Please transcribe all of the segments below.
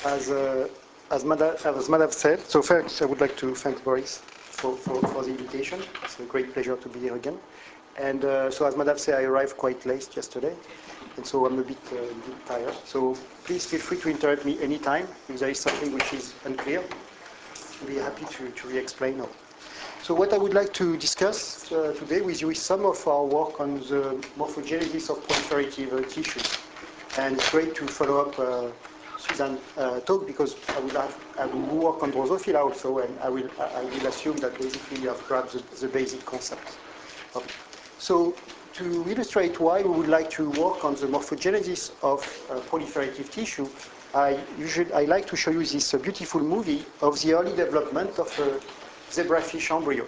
As, uh, as Madame said, so first I would like to thank Boris for the invitation. It's a great pleasure to be here again. And so as Madame said, I arrived quite late yesterday, and so I'm a bit tired. So please feel free to interrupt me anytime if there is something which is unclear. I'll be happy to re-explain. So what I would like to discuss today with you is some of our work on the morphogenesis of proliferative tissues. And it's great to follow up Suzanne's talk because I will work on Drosophila also, and I will assume that basically you have grabbed the basic concepts. Okay. So to illustrate why we would like to work on the morphogenesis of proliferative tissue, I like to show you this beautiful movie of the early development of zebrafish embryos,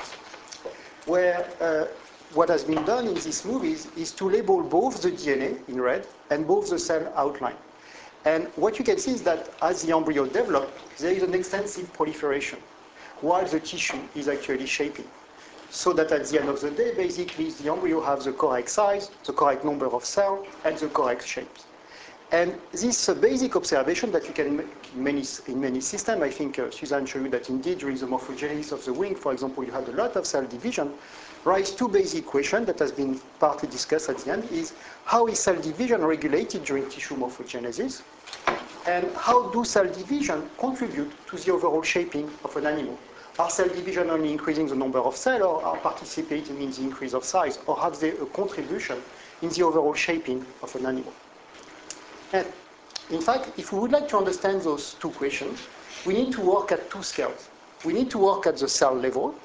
where what has been done in these movies is to label both the DNA in red and both the cell outline. And what you can see is that as the embryo develops, there is an extensive proliferation, while the tissue is actually shaping. So that at the end of the day, basically, the embryo has the correct size, the correct number of cells, and the correct shapes. And this basic observation that you can make in many systems, I think Suzanne showed you that indeed during the morphogenesis of the wing, for example, you had a lot of cell division, raise two basic questions that has been partly discussed at the end is how is cell division regulated during tissue morphogenesis? And how do cell division contribute to the overall shaping of an animal? Are cell division only increasing the number of cells or are participating in the increase of size? Or have they a contribution in the overall shaping of an animal? And in fact, if we would like to understand those two questions, we need to work at two scales. We need to work at the cell level,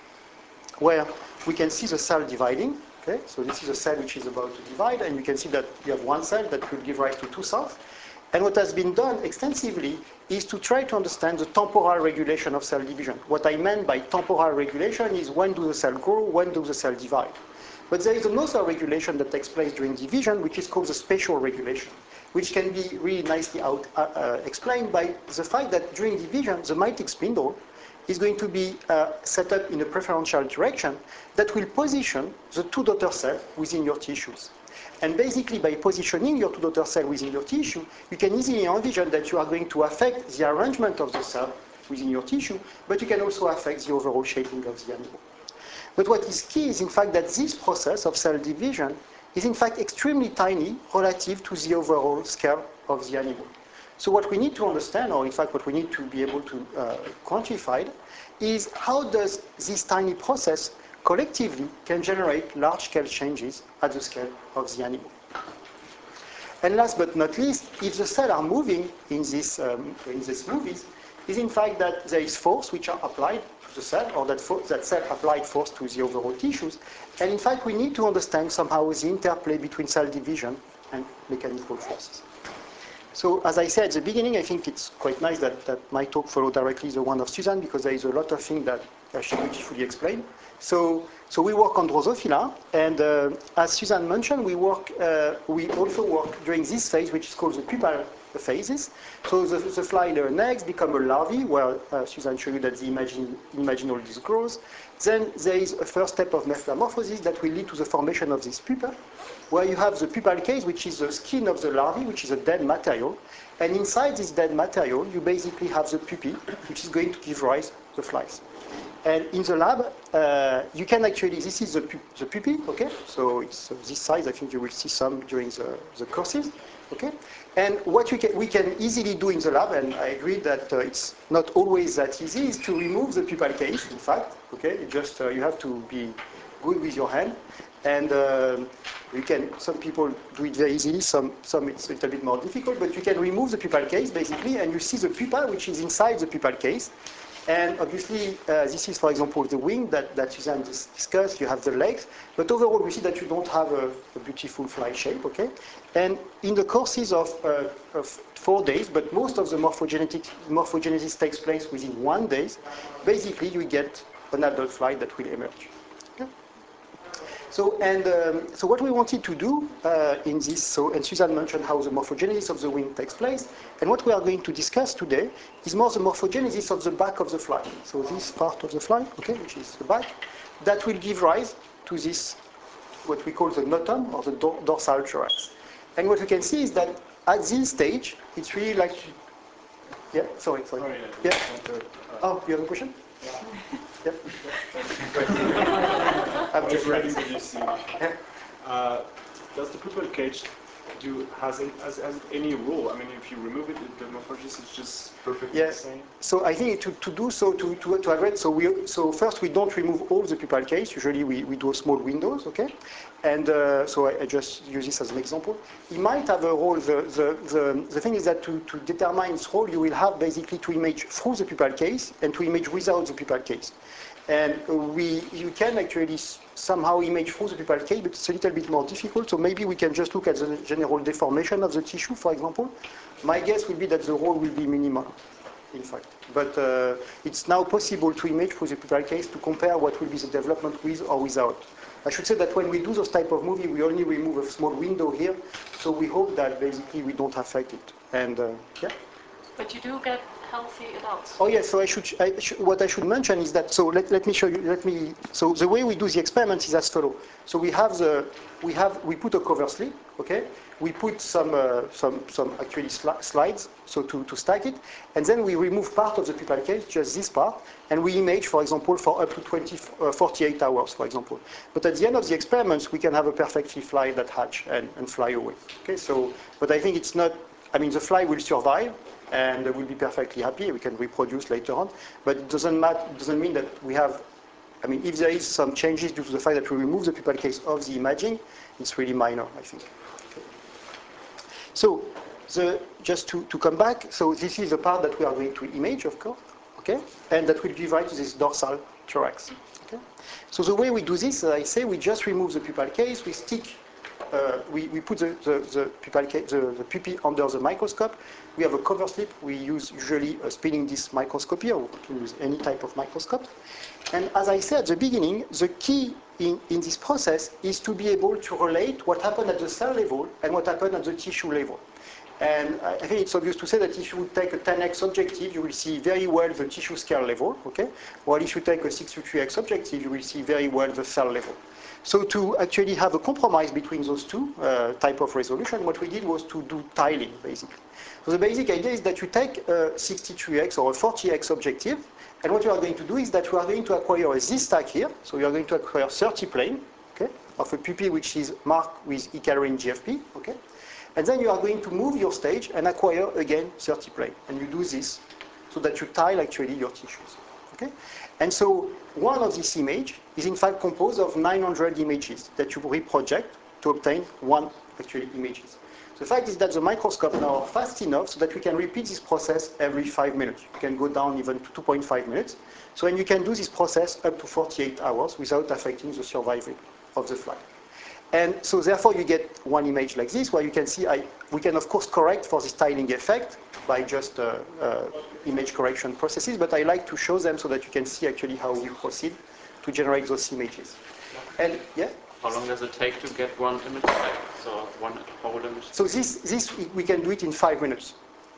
where we can see the cell dividing. Okay? So this is a cell which is about to divide, and you can see that you have one cell that will give rise to two cells. And what has been done extensively is to try to understand the temporal regulation of cell division. What I meant by temporal regulation is when do the cells grow, when do the cells divide. But there is another regulation that takes place during division, which is called the spatial regulation, which can be really nicely explained by the fact that during division, the mitotic spindle is going to be set up in a preferential direction that will position the two daughter cells within your tissues. And basically, by positioning your two daughter cells within your tissue, you can easily envision that you are going to affect the arrangement of the cell within your tissue, but you can also affect the overall shaping of the animal. But what is key is, in fact, that this process of cell division is, in fact, extremely tiny relative to the overall scale of the animal. So what we need to understand, or in fact what we need to be able to quantify, is how does this tiny process collectively can generate large-scale changes at the scale of the animal. And last but not least, if the cells are moving in these movies, is in fact that there is force which are applied to the cell, or that cell applied force to the overall tissues. And in fact, we need to understand somehow the interplay between cell division and mechanical forces. So as I said at the beginning, I think it's quite nice that my talk followed directly the one of Suzanne, because there is a lot of things that she beautifully explained. So we work on Drosophila, and as Suzanne mentioned, we also work during this phase, which is called the pupal phases. So the fly learn eggs, become a larvae, where Suzanne showed you that the imaginal disc grows. Then there is a first step of metamorphosis that will lead to the formation of this pupa, where you have the pupal case, which is the skin of the larvae, which is a dead material. And inside this dead material, you basically have the pupae, which is going to give rise to the flies. And in the lab, you can actually, this is the pupae, okay? So it's this size, I think you will see some during the courses, okay? And what we can easily do in the lab, and I agree that it's not always that easy, is to remove the pupal case, in fact, okay? You have to be good with your hand. And some people do it very easily, some it's a little bit more difficult, but you can remove the pupal case, basically, and you see the pupa, which is inside the pupal case. And obviously, this is, for example, the wing that Suzanne discussed. You have the legs. But overall, we see that you don't have a beautiful fly shape, okay? And in the courses of 4 days, but most of the morphogenesis takes place within 1 day, basically, you get an adult fly that will emerge. So what we wanted to do in this, and Suzanne mentioned how the morphogenesis of the wing takes place, and what we are going to discuss today is more the morphogenesis of the back of the fly. So this part of the fly, okay, which is the back, that will give rise to this, what we call the notum, or the dorsal thorax. And what we can see is that at this stage, it's really like Yeah, sorry. Yeah. Oh, you have a question? Yeah. I'm just ready to you see. Does the pupil cage has it any rule? I mean, if you remove it, the morphologist is just perfectly the same. So I think to do so, to address, so first we don't remove all the pupil cage. Usually we do small windows, okay? And so I just use this as an example. It might have a role. The thing is that to determine its role, you will have basically to image through the pupil case and to image without the pupil case. And you can actually somehow image through the pupil case, but it's a little bit more difficult. So maybe we can just look at the general deformation of the tissue, for example. My guess would be that the role will be minimal, in fact. But it's now possible to image through the pupil case to compare what will be the development with or without. I should say that when we do those type of movie, we only remove a small window here. So we hope that basically we don't affect it. And yeah. But you do get healthy adults. Oh yes, so what I should mention is that, so let me show you, so the way we do the experiments is as follows. So we put a cover slip, okay? We put some actually slides, so to stack it, and then we remove part of the pupil case, just this part, and we image, for example, for up to 48 hours, for example. But at the end of the experiments, we can have a perfectly fly that hatch and fly away, okay? So, but I think it's not, I mean, the fly will survive, and we'll be perfectly happy. We can reproduce later on, but it doesn't mean that we have. I mean, if there is some changes due to the fact that we remove the pupil case of the imaging, it's really minor, I think. Okay. So, just to come back, so this is the part that we are going to image, of course, okay, and that will give rise to this dorsal thorax. Okay. So the way we do this, as I say, we just remove the pupil case, we stick. We put the pupil under the microscope. We have a cover slip. We use usually a spinning disc microscopy, or we can use any type of microscope. And as I said at the beginning, the key in this process is to be able to relate what happened at the cell level and what happened at the tissue level. And I think it's obvious to say that if you would take a 10x objective, you will see very well the tissue scale level, okay? While if you take a 633x objective, you will see very well the cell level. So to actually have a compromise between those two type of resolution, what we did was to do tiling, basically. So the basic idea is that you take a 63x or a 40x objective, and what you are going to do is that you are going to acquire a Z-stack here. So you are going to acquire 30 plane, okay, of a pupil which is marked with E-calorie GFP, okay? And then you are going to move your stage and acquire again 30 plane. And you do this so that you tile actually your tissues. Okay? And so one of these images is in fact composed of 900 images that you reproject to obtain one actually images. The fact is that the microscope now are fast enough so that we can repeat this process every 5 minutes. You can go down even to 2.5 minutes. So and you can do this process up to 48 hours without affecting the survival of the fly. And so therefore you get one image like this where you can see, we can of course correct for this tiling effect by just image correction processes, but I like to show them so that you can see actually how we proceed to generate those images. And yeah? How long does it take to get one image back? So one whole image? So this we can do it in 5 minutes.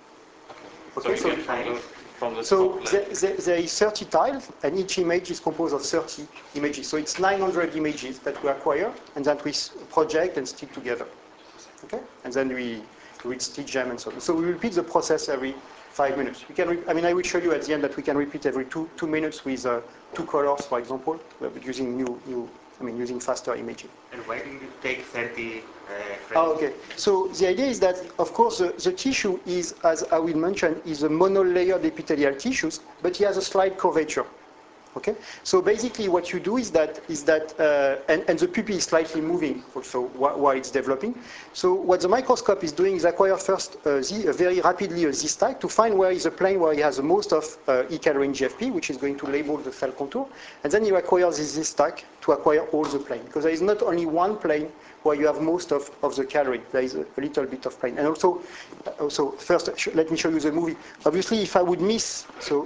Okay, so you get from the so there is 30 tiles, and each image is composed of 30 images. So it's 900 images that we acquire, and that we project and stick together. Okay? And then we stitch them and so on. So we repeat the process every 5 minutes. We can I mean, I will show you at the end that we can repeat every two minutes with 2 colors, for example, but using using faster imaging. And why do you take 30 frames? Oh, okay. So the idea is that, of course, the tissue is, as I will mention, is a monolayered epithelial tissues, but it has a slight curvature. Okay. So basically, what you do is that and the pupil is slightly moving also while it's developing. So what the microscope is doing is acquire first very rapidly a Z-stack to find where is the plane where it has the most of E-calorie GFP, which is going to label the cell contour, and then you acquire this Z-stack to acquire all the plane, because there is not only one plane where you have most of the calorie. There is a little bit of plane, and also first let me show you the movie. Obviously, if I would miss so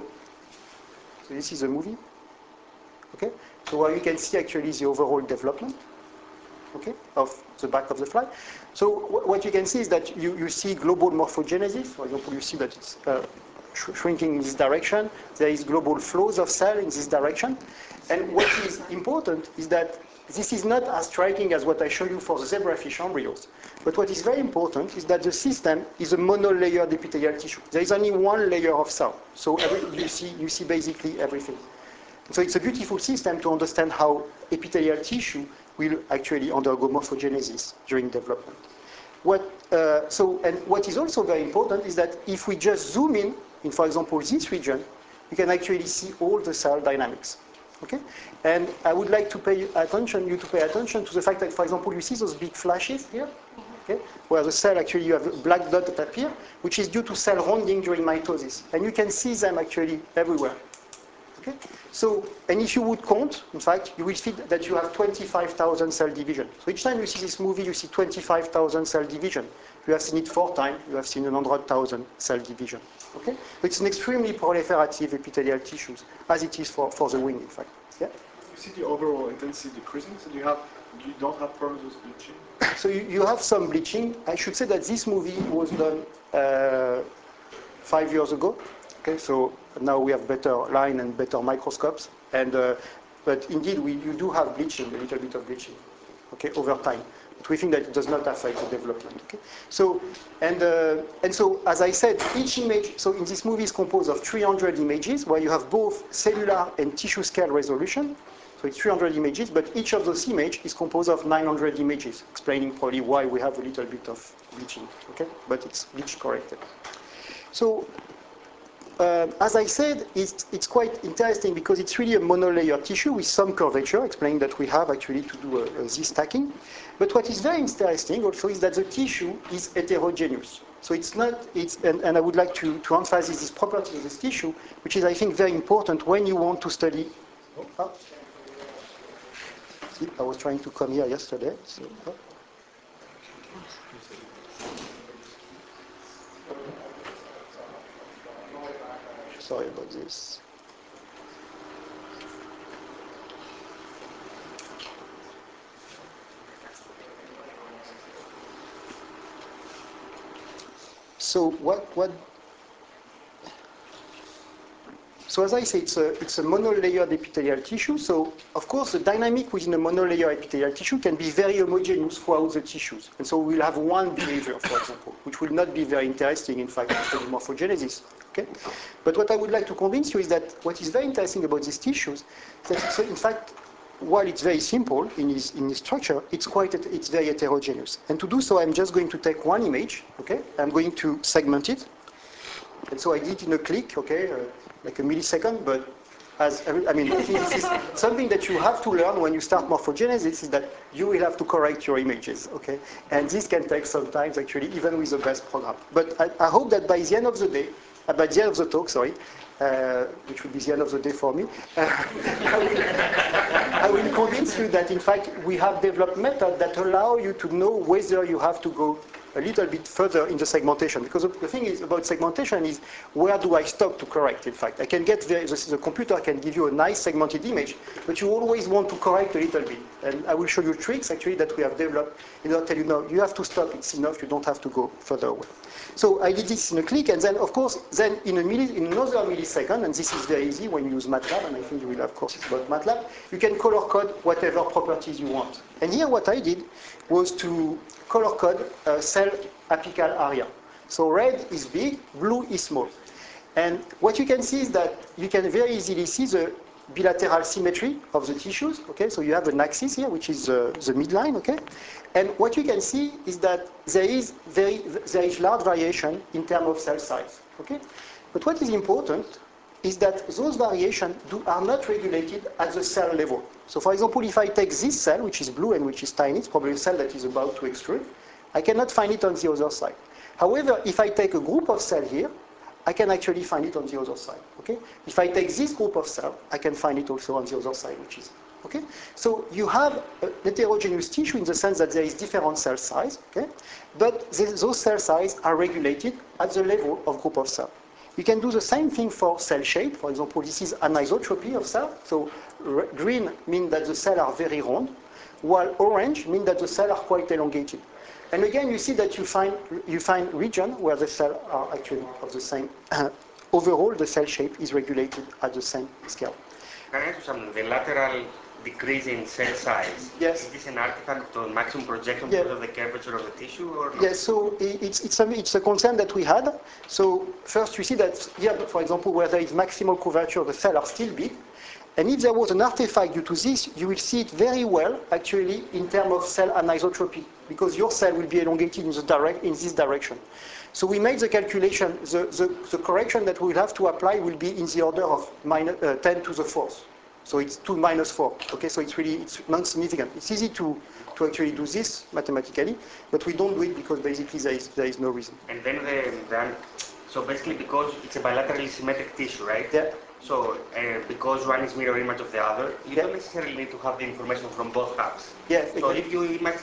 this is a movie. Okay, so where you can see actually the overall development, okay, of the back of the fly. So what you can see is that you see global morphogenesis. For example, you see that it's shrinking in this direction. There is global flows of cell in this direction. And what is important is that this is not as striking as what I showed you for the zebrafish embryos. But what is very important is that the system is a monolayered epithelial tissue. There is only one layer of cell. So you see basically everything. So it's a beautiful system to understand how epithelial tissue will actually undergo morphogenesis during development. What is also very important is that if we just zoom in, for example, this region, you can actually see all the cell dynamics. Okay? And I would like to pay attention to the fact that, for example, you see those big flashes here, okay? Where the cell actually, you have a black dot that appear, which is due to cell rounding during mitosis. And you can see them actually everywhere. Okay? So, and if you would count, in fact, you will see that you have 25,000 cell division. So each time you see this movie, you see 25,000 cell division. You have seen it 4 times, you have seen 100,000 cell division. Okay? So it's an extremely proliferative epithelial tissues, as it is for the wing, in fact. Yeah? You see the overall intensity decreasing, so you don't have problems with bleaching? So you have some bleaching. I should say that this movie was done 5 years ago. Okay, so now we have better line and better microscopes. And but indeed, you do have bleaching, a little bit of bleaching, okay, over time. But we think that it does not affect the development. Okay, so and so as I said, each image. So in this movie is composed of 300 images, where you have both cellular and tissue scale resolution. So it's 300 images, but each of those images is composed of 900 images, explaining probably why we have a little bit of bleaching. Okay, but it's bleach corrected. So. As I said, it's quite interesting because it's really a monolayer tissue with some curvature, explaining that we have actually to do this stacking. But what is very interesting also is that the tissue is heterogeneous. So it's not, and I would like to emphasize this property of this tissue, which is, I think, very important when you want to study. See, I was trying to come here yesterday. So, sorry about this. So So as I say, it's a monolayered epithelial tissue. So of course, the dynamic within a monolayer epithelial tissue can be very homogeneous throughout the tissues. And so we'll have one behavior, for example, which will not be very interesting, in fact, in morphogenesis. Okay? But what I would like to convince you is that what is very interesting about these tissues is that it's, in fact, while it's very simple in its structure, it's very heterogeneous. And to do so, I'm just going to take one image. Okay? I'm going to segment it. And so I did it in a click, okay, like a millisecond, but I think this is something that you have to learn when you start morphogenesis, is that you will have to correct your images, okay? And this can take some time, actually, even with the best program. But I hope that by the end of the day, by the end of the talk, sorry, which will be the end of the day for me, I will convince you that, in fact, we have developed methods that allow you to know whether you have to go a little bit further in the segmentation. Because the thing is about segmentation is, where do I stop to correct, in fact? I can get the computer can give you a nice segmented image, but you always want to correct a little bit. And I will show you tricks, actually, that we have developed in order to tell you, no, you have to stop, it's enough, you don't have to go further away. So I did this in a click, and then, of course, then in another millisecond, and this is very easy when you use MATLAB, and I think you will have courses about MATLAB, you can color code whatever properties you want. And here what I did was to color code cell apical area. So red is big, blue is small. And what you can see is that you can very easily see the bilateral symmetry of the tissues. Okay, so you have an axis here, which is the midline. Okay, and what you can see is that there is large variation in terms of cell size. Okay, but what is important is that those variations are not regulated at the cell level. So for example, if I take this cell, which is blue and which is tiny, it's probably a cell that is about to extrude, I cannot find it on the other side. However, if I take a group of cells here, I can actually find it on the other side. Okay? If I take this group of cells, I can find it also on the other side, which is okay. So you have a heterogeneous tissue in the sense that there is different cell size, okay? But those cell sizes are regulated at the level of group of cells. You can do the same thing for cell shape. For example, this is anisotropy of cell. So green means that the cells are very round, while orange means that the cells are quite elongated. And again, you see that you find regions where the cells are actually of the same. Overall, the cell shape is regulated at the same scale. Can I ask you something? The lateral decrease in cell size. Yes. Is this an artifact of maximum projection Yeah. because of the curvature of the tissue, or not? Yes, so it's a concern that we had. So first you see that here, for example, where there is maximal curvature, the cells are still big. And if there was an artifact due to this, you will see it very well, actually, in terms of cell anisotropy, because your cell will be elongated in this direction. So we made the calculation. The correction that we will have to apply will be in the order of 10 to the fourth. So it's 2 minus 4. Okay, so it's non-significant. It's easy to actually do this mathematically, but we don't do it because basically there is no reason. And then so basically because it's a bilaterally symmetric tissue, right? Yeah. So because one is mirror image of the other, you don't necessarily need to have the information from both halves. Yeah. So if you image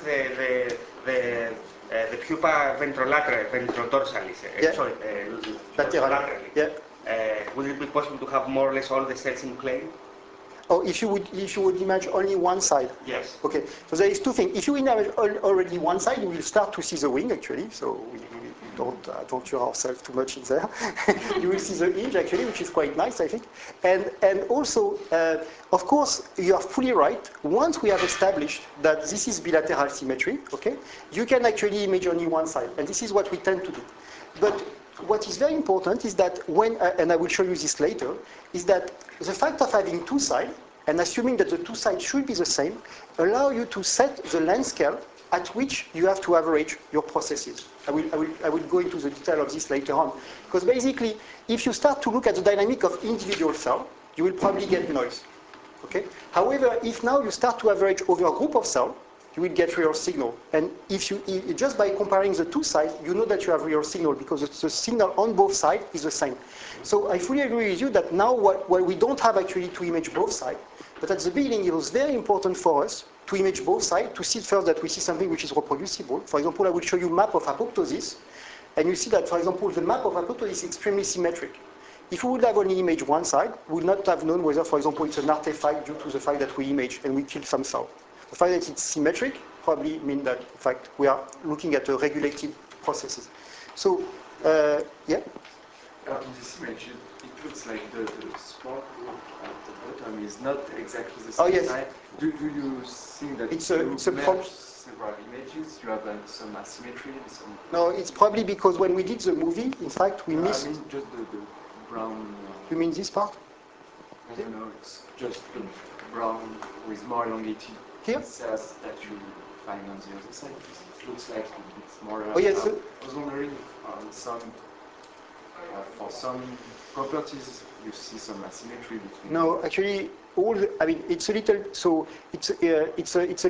the pupa ventrodorsalis, Yeah. laterally, Yeah. would it be possible to have more or less all the cells in plane? Oh, if you would image only one side. Yes. Okay. So there is two things. If you image already one side, you will start to see the wing actually. So we don't adventure ourselves too much in there. You will see the hinge actually, which is quite nice, I think. And also, of course, you are fully right. Once we have established that this is bilateral symmetry, okay, you can actually image only one side, and this is what we tend to do. But what is very important is that when, and I will show you this later, is that the fact of having two sides, and assuming that the two sides should be the same, allow you to set the length scale at which you have to average your processes. I will go into the detail of this later on. Because basically, if you start to look at the dynamic of individual cells, you will probably get noise. Okay? However, if now you start to average over a group of cells, you will get real signal. And if you just by comparing the two sides, you know that you have real signal because the signal on both sides is the same. So I fully agree with you that now while we don't have actually to image both sides, but at the beginning it was very important for us to image both sides, to see first that we see something which is reproducible. For example, I will show you a map of apoptosis, and you see that, for example, the map of apoptosis is extremely symmetric. If we would have only imaged one side, we would not have known whether, for example, it's an artifact due to the fact that we imaged and we killed some cell. The fact that it's symmetric probably means that, in fact, we are looking at regulated processes. So, yeah? In this image, it looks like the small group at the bottom is not exactly the same Oh, yes. size. Do you think that It's you a merge several images, you have some asymmetry? No, it's probably because when we did the movie, in fact, we missed... I mean, just the brown... You mean this part? No, it's just the brown with more elongated Here? cells that you find on the other side. It looks like it's more... Oh, yes. I was wondering on for some properties, you see some asymmetry between... No, actually, it's a little, so it's a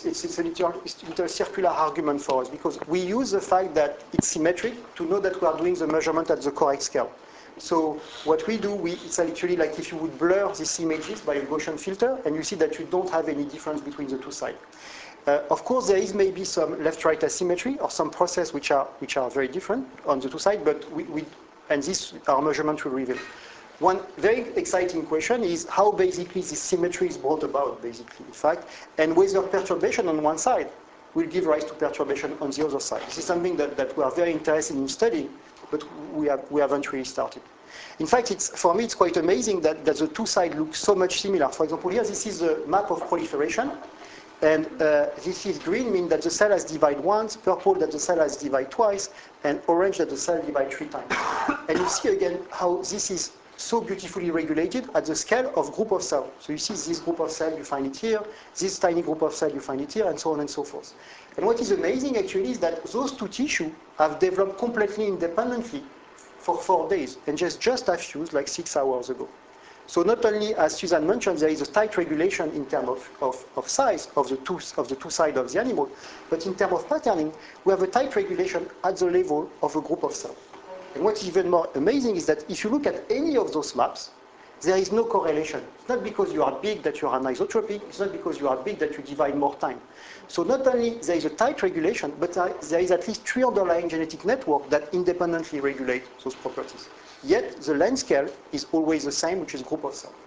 little circular argument for us because we use the fact that it's symmetric to know that we are doing the measurement at the correct scale. So what we do, it's actually like if you would blur these images by a Gaussian filter, and you see that you don't have any difference between the two sides. Of course, there is maybe some left-right asymmetry or some process which are very different on the two sides, but and this our measurement will reveal. One very exciting question is how basically this symmetry is brought about, basically, in fact, and whether perturbation on one side will give rise to perturbation on the other side. This is something that we are very interested in studying, but we haven't really started. In fact, for me, it's quite amazing that the two sides look so much similar. For example, here, this is a map of proliferation. And this is green, means that the cell has divided once, purple that the cell has divided twice, and orange that the cell divides 3 times. And you see again how this is so beautifully regulated at the scale of group of cells. So you see this group of cells, you find it here, this tiny group of cells, you find it here, and so on and so forth. And what is amazing actually is that those two tissues have developed completely independently for 4 days, and just have fused like 6 hours ago. So not only, as Suzanne mentioned, there is a tight regulation in terms of size of the two sides of the animal, but in terms of patterning, we have a tight regulation at the level of a group of cells. And what is even more amazing is that if you look at any of those maps, there is no correlation. It's not because you are big that you are anisotropic, it's not because you are big that you divide more time. So not only there is a tight regulation, but there is at least 3 underlying genetic networks that independently regulate those properties. Yet the length scale is always the same, which is group of cells.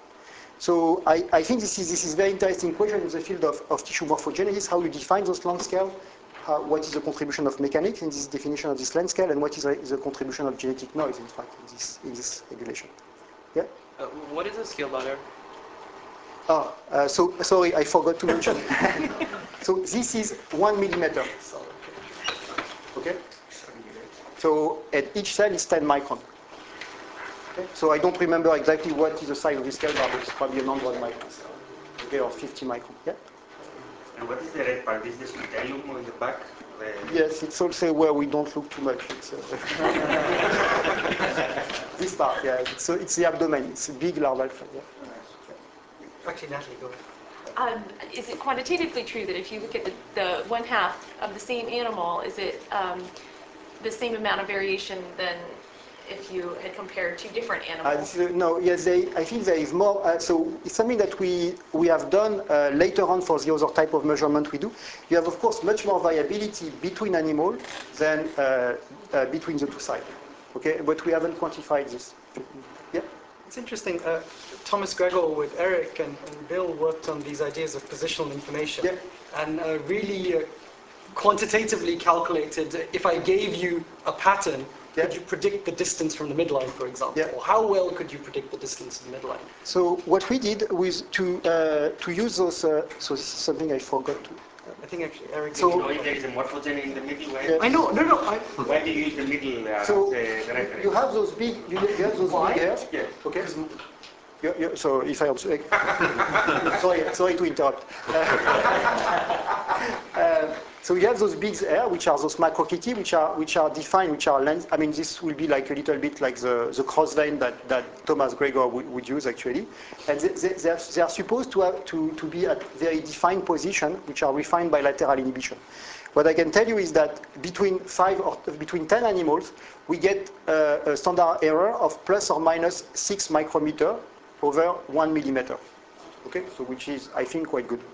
So I think this is a very interesting question in the field of tissue morphogenesis, how you define those length scale, what is the contribution of mechanics in this definition of this length scale, and what is the contribution of genetic noise, in fact, in this regulation. Yeah? What is a scale ladder? So sorry, I forgot to mention. So this is 1 millimeter. Okay? So and each cell is 10 micron. Okay? So I don't remember exactly what is the size of this cell, but it's probably 100 microns. Okay, or 50 micron. Yeah? And what is the red part? Is the scutellum in the back? Yes, it's also where we don't look too much. It's, this part, yeah. So it's the abdomen. It's a big larval fat. Yeah. Actually, Natalie, go ahead. Is it quantitatively true that if you look at the one half of the same animal, is it the same amount of variation than if you had compared two different animals? No, yes, I think there is more. So it's something that we have done later on for the other type of measurement we do. You have, of course, much more variability between animals than between the two sides. Okay, but we haven't quantified this. Yeah. It's interesting. Thomas Gregor with Eric and Bill worked on these ideas of positional information, yeah. and really quantitatively calculated if I gave you a pattern, could you predict the distance from the midline, for example? Yeah. Or how well could you predict the distance of the midline? So what we did was to use those. So this is something I forgot to. I think actually Eric. So you know if there is a morphogen in the middle, right? Yeah. I know. No. Why do you use the middle So the reference? you have those big. You have those big hairs. Yeah. Okay. So if I also sorry to interrupt. So you have those big hairs, which are those macrokyti, which are defined, which are lens. I mean, this will be like a little bit like the cross vein that Thomas Gregor would use actually, and they are supposed to have to be at very defined position, which are refined by lateral inhibition. What I can tell you is that between 10 animals, we get a standard error of plus or minus 6 micrometer over 1 millimeter. Okay, so which is, I think, quite good.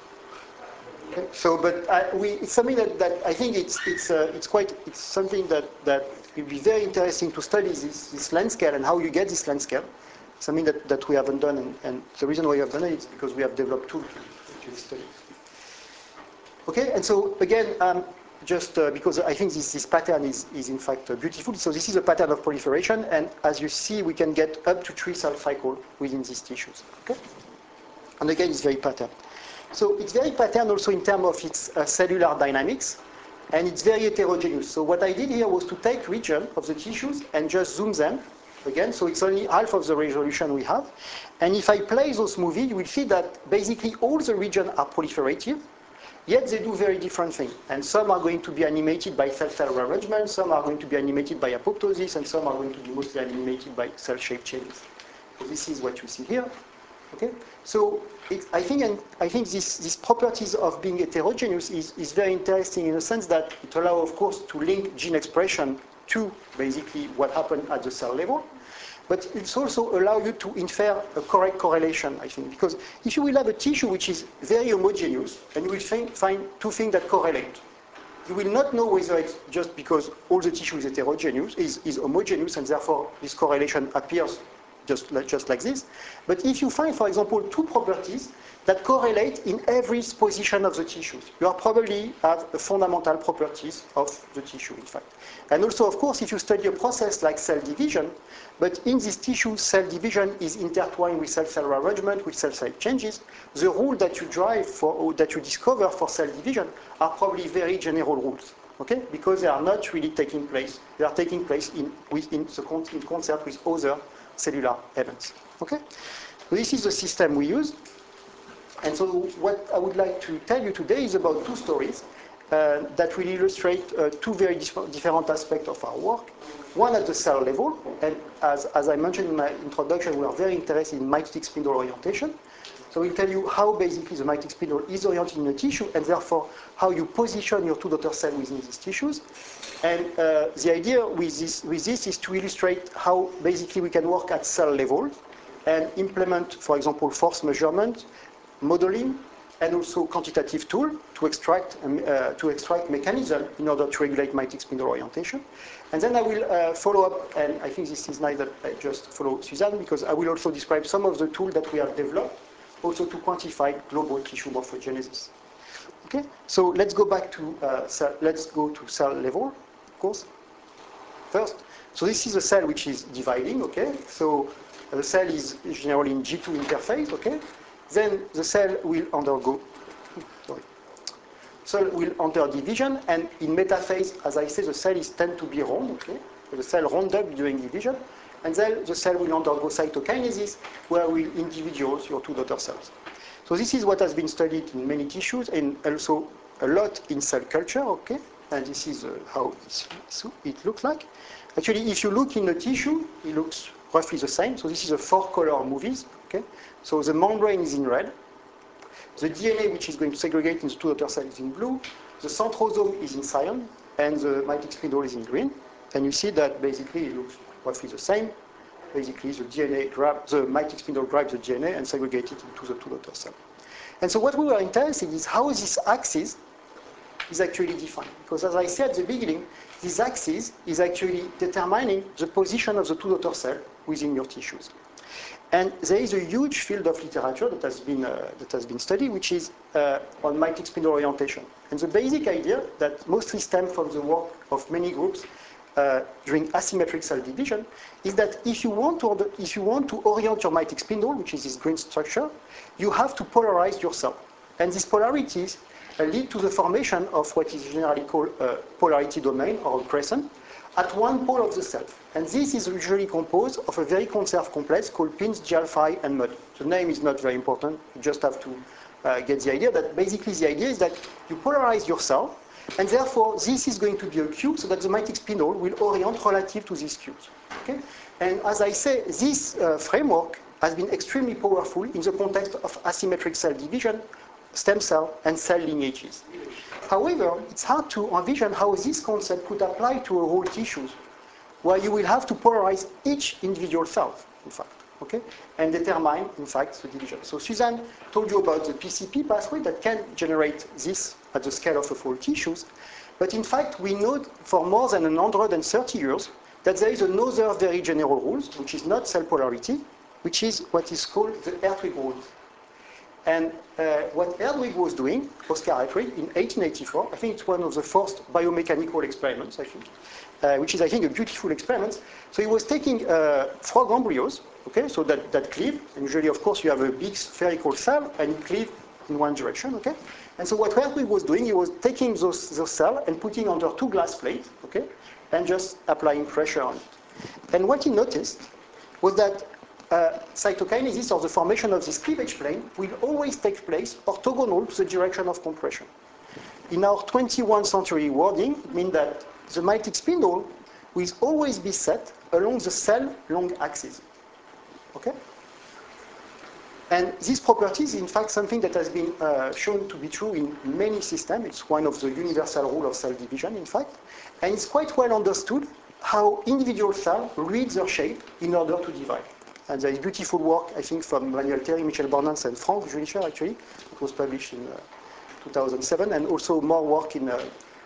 Okay, so, but it's something that I think it's something that will be very interesting to study this length scale and how you get this length scale. Something that we haven't done, and the reason why we have done it is because we have developed tools to study. Okay, and so again, just because I think this pattern is in fact beautiful. So this is a pattern of proliferation, and as you see, we can get up to 3 cell cycles within these tissues. Okay, and again, it's very patterned. So it's very patterned also in terms of its cellular dynamics, and it's very heterogeneous. So what I did here was to take region of the tissues and just zoom them again. So it's only half of the resolution we have, and if I play those movies, you will see that basically all the regions are proliferative. Yet they do very different things. And some are going to be animated by cell-cell rearrangement, some are going to be animated by apoptosis, and some are going to be mostly animated by cell shape changes. So this is what you see here. Okay? So I think these properties of being heterogeneous is very interesting in the sense that it allows, of course, to link gene expression to basically what happened at the cell level. But it's also allow you to infer a correct correlation, I think, because if you will have a tissue which is very homogeneous, and you will find two things that correlate, you will not know whether it's just because all the tissue is heterogeneous, is homogeneous, and therefore this correlation appears just like this. But if you find, for example, two properties that correlate in every position of the tissues, you are probably have fundamental properties of the tissue, in fact. And also, of course, if you study a process like cell division, but in this tissue, cell division is intertwined with cell-cell rearrangement, with cell-cell changes, the rule that you drive for, or that you discover for cell division are probably very general rules, okay? Because they are not really taking place. They are taking place in concert with other cellular events, okay? So this is the system we use. And so what I would like to tell you today is about two stories that will illustrate two very different aspects of our work. One at the cell level, and as I mentioned in my introduction, we are very interested in mitotic spindle orientation. So we'll tell you how basically the mitotic spindle is oriented in a tissue, and therefore how you position your two daughter cells within these tissues. And the idea with this is to illustrate how basically we can work at cell level and implement, for example, force measurement, modeling, and also quantitative tool to extract mechanism in order to regulate mitotic spindle orientation. And then I will follow up, and I think this is nice that I just follow Suzanne, because I will also describe some of the tools that we have developed also to quantify global tissue morphogenesis. Okay, so let's go back to cell level, of course. First, so this is a cell which is dividing. Okay, so the cell is generally in G2 interface. Okay, then the cell will undergo, cell will enter division, and in metaphase, as I say, the cell is tend to be round, okay? So the cell round up during division, and then the cell will undergo cytokinesis, where will individuate your two daughter cells. So this is what has been studied in many tissues, and also a lot in cell culture, okay? And this is how it looks like. Actually, if you look in the tissue, it looks roughly the same. So this is a 4-color movies, okay? So the membrane is in red. The DNA, which is going to segregate into two daughter cells, is in blue. The centrosome is in cyan, and the mitic spindle is in green. And you see that basically it looks roughly the same. Basically, the mitic spindle grabs the DNA and segregates it into the two daughter cells. And so what we were interested in is how this axis is actually defined. Because as I said at the beginning, this axis is actually determining the position of the two daughter cells within your tissues. And there is a huge field of literature that has been studied, which is on mitic spindle orientation. And the basic idea that mostly stems from the work of many groups during asymmetric cell division is that if you want to orient your mitic spindle, which is this green structure, you have to polarize your cell. And these polarities lead to the formation of what is generally called a polarity domain or a crescent at one pole of the cell. And this is usually composed of a very conserved complex called pins, GL5, and mud. The name is not very important. You just have to get the idea that basically the idea is that you polarize your cell, and therefore this is going to be a cube so that the mitic spindle will orient relative to these cubes. Okay? And as I say, this framework has been extremely powerful in the context of asymmetric cell division, stem cell, and cell lineages. However, it's hard to envision how this concept could apply to a whole tissues, where you will have to polarize each individual cell, in fact, okay, and determine, in fact, the division. So Suzanne told you about the PCP pathway that can generate this at the scale of a whole tissues, but in fact, we know for more than 130 years that there is another very general rule, which is not cell polarity, which is what is called the Hertwig rule. And what Hertwig was doing, Oscar Hertwig, in 1884, I think it's one of the first biomechanical experiments, I think, which is, I think, a beautiful experiment. So he was taking frog embryos, okay, so that cleave, and usually, of course, you have a big spherical cell, and it cleave in one direction, okay? And so what Hertwig was doing, he was taking those cells and putting under two glass plates, okay, and just applying pressure on it. And what he noticed was that cytokinesis, or the formation of this cleavage plane, will always take place orthogonal to the direction of compression. In our 21st century wording, it means that the mitic spindle will always be set along the cell long axis. Okay? And this property is, in fact, something that has been shown to be true in many systems. It's one of the universal rules of cell division, in fact. And it's quite well understood how individual cells read their shape in order to divide. And there is beautiful work, I think, from Manuel Thierry, Michel Bornans, and Frank Jülicher, actually. It was published in 2007, and also more work in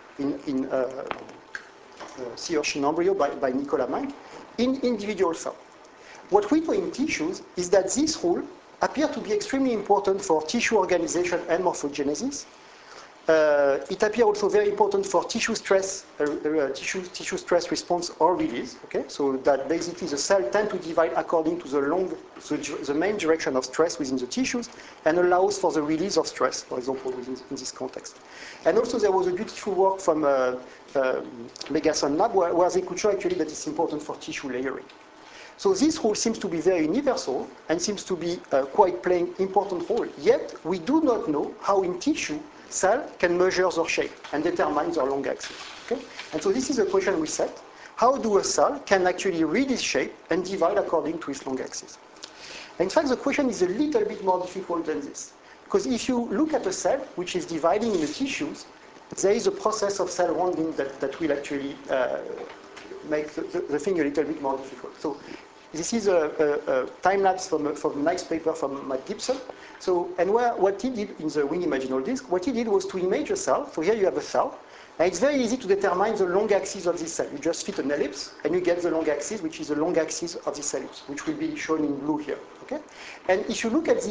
sea urchin embryo by Nicolas Mank in individual cells. What we know in tissues is that this rule appears to be extremely important for tissue organization and morphogenesis. It appears also very important for tissue stress response or release. Okay, so that basically the cell tend to divide according to the main direction of stress within the tissues, and allows for the release of stress, for example, in this context. And also there was a beautiful work from Megason Lab where they could show actually that it's important for tissue layering. So this rule seems to be very universal and seems to be quite playing important role. Yet we do not know how in tissue cell can measure their shape and determine their long axis. Okay? And so this is a question we set. How do a cell can actually read its shape and divide according to its long axis? And in fact, the question is a little bit more difficult than this. Because if you look at a cell which is dividing in the tissues, there is a process of cell rounding that will actually make the thing a little bit more difficult. So this is a time-lapse from a nice paper from Matt Gibson. So, and what he did in the WinImaginal disk, what he did was to image a cell. So here you have a cell, and it's very easy to determine the long axis of this cell. You just fit an ellipse, and you get the long axis, which is the long axis of this ellipse, which will be shown in blue here. Okay? And if you look at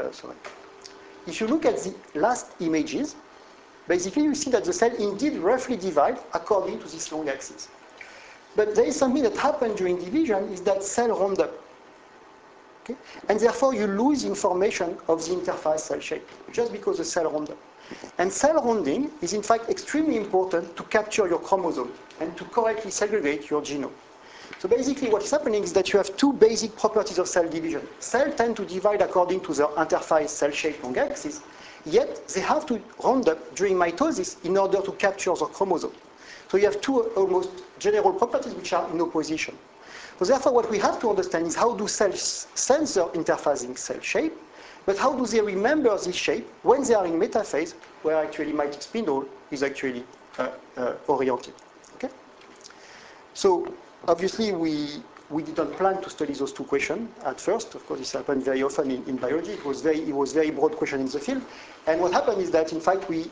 the last images, basically you see that the cell indeed roughly divide according to this long axis. But there is something that happened during division is that cell round up. Okay? And therefore, you lose information of the interface cell shape, just because the cell rounds up. And cell rounding is in fact extremely important to capture your chromosome and to correctly segregate your genome. So basically what is happening is that you have two basic properties of cell division. Cells tend to divide according to their interface cell shape long axis, yet they have to round up during mitosis in order to capture the chromosome. So you have two almost general properties which are in opposition. So therefore what we have to understand is how do cells sense their interfacing cell shape, but how do they remember this shape when they are in metaphase, where actually mitral spindle is actually oriented. Okay? So obviously we didn't plan to study those two questions at first. Of course, this happened very often in biology. It was very broad question in the field. And what happened is that in fact we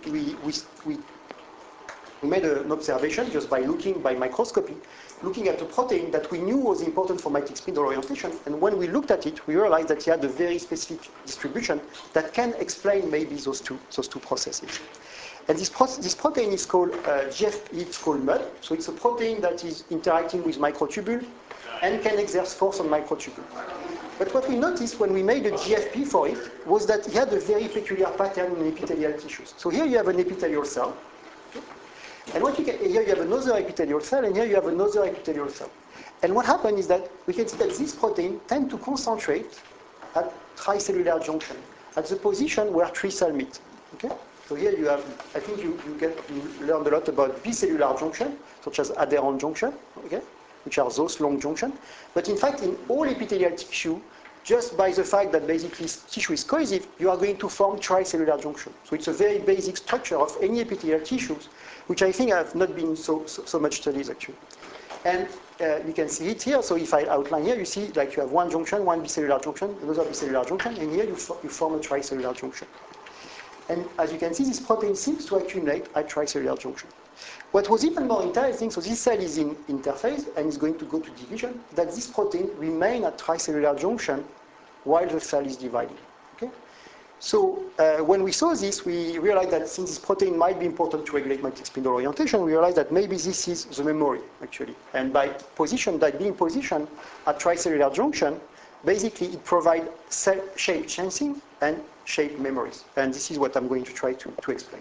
made an observation just by looking by microscopy, looking at a protein that we knew was important for mitral spindle orientation. And when we looked at it, we realized that it had a very specific distribution that can explain maybe those two processes. And this protein is called GFP, it's called MUD. So it's a protein that is interacting with microtubule and can exert force on microtubule. But what we noticed when we made a GFP for it was that it had a very peculiar pattern in epithelial tissues. So here you have an epithelial cell. And what you can, here you have another epithelial cell, and here you have another epithelial cell. And what happened is that we can see that this protein tend to concentrate at tricellular junction, at the position where three cells meet. Okay? So here you have, I think you learned a lot about bicellular junction, such as adherent junction, okay? Which are those long junctions. But in fact, in all epithelial tissue, just by the fact that basically tissue is cohesive, you are going to form tricellular junction. So it's a very basic structure of any epithelial tissues, which I think have not been so much studied actually. And you can see it here. So if I outline here, you see like you have one junction, one bicellular junction, another bicellular junction, and here you form a tricellular junction. And as you can see, this protein seems to accumulate at tricellular junction. What was even more interesting, so this cell is in interphase and is going to go to division, that this protein remains at tricellular junction while the cell is dividing. Okay? So when we saw this, we realized that since this protein might be important to regulate mitral spindle orientation, we realized that maybe this is the memory, actually. And by being positioned at tricellular junction, basically it provides cell shape sensing and shape memories. And this is what I'm going to try to explain.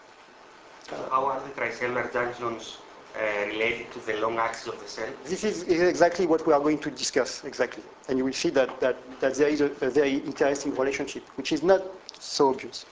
How are the tricellular junctions related to the long axis of the cell? This is exactly what we are going to discuss, exactly. And you will see that there is a very interesting relationship, which is not so obvious.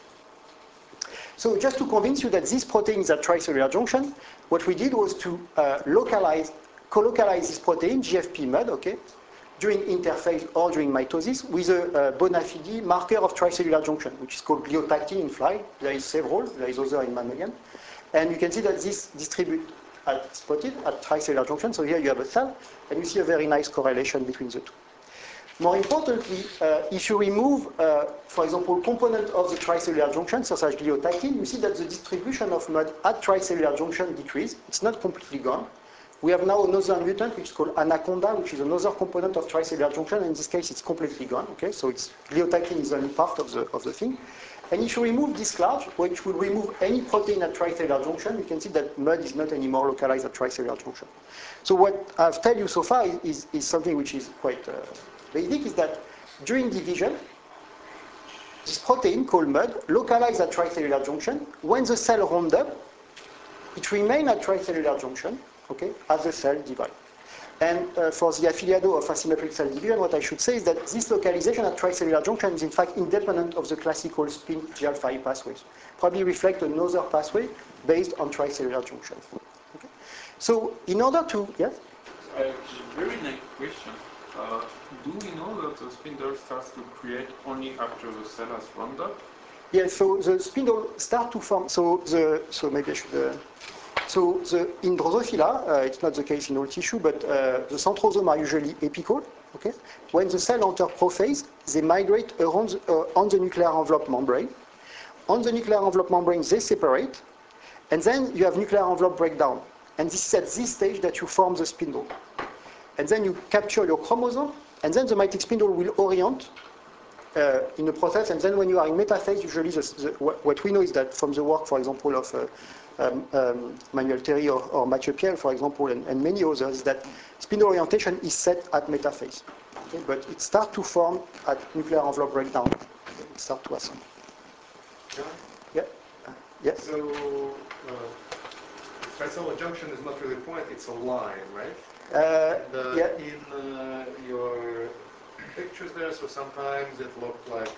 So just to convince you that this protein is at tricellular junction, what we did was to co-localize this protein, GFP MUD, okay, during interphase or during mitosis with a bona fide marker of tricellular junction, which is called gliotactin in fly. There is several, there is other in mammalian. And you can see that this distributes spotted at tricellular junction. So here you have a cell, and you see a very nice correlation between the two. More importantly, if you remove, for example, component of the tricellular junction, such as gliotactin, you see that the distribution of MUD at tricellular junction decreases. It's not completely gone. We have now another mutant, which is called anaconda, which is another component of tricellular junction. In this case, it's completely gone. Okay, so gliotactin is only part of the thing. And if you remove this large, which will remove any protein at tricellular junction, you can see that MUD is not anymore localized at tricellular junction. So what I've told you so far is something which is quite basic, is that during division, this protein called MUD localized at tricellular junction. When the cell rounds up, it remains at tricellular junction, okay, as the cell divides. And for the afiliado of asymmetric cell division, what I should say is that this localization at tricellular junction is in fact independent of the classical spin G-alpha pathways. Probably reflect another pathway based on tricellular junction. Okay? So in order to, yes? Very nice question. Do we know that the spindle starts to create only after the cell has rounded up? Yes, so the spindle start to form, so maybe I should, in Drosophila, it's not the case in all tissue, but the centrosomes are usually apical. Okay? When the cell enters prophase, they migrate around on the nuclear envelope membrane. On the nuclear envelope membrane, they separate, and then you have nuclear envelope breakdown. And this is at this stage that you form the spindle. And then you capture your chromosome, and then the mitral spindle will orient in the process. And then when you are in metaphase, usually what we know is that from the work, for example, of Manuel Terry or Mathieu Piel, for example, and many others, that spin orientation is set at metaphase. Okay? But it starts to form at nuclear envelope breakdown. It starts to assemble. Yeah. Yeah. So, tricellular junction is not really a point, it's a line, right? Yeah. In your pictures there, so sometimes it looked like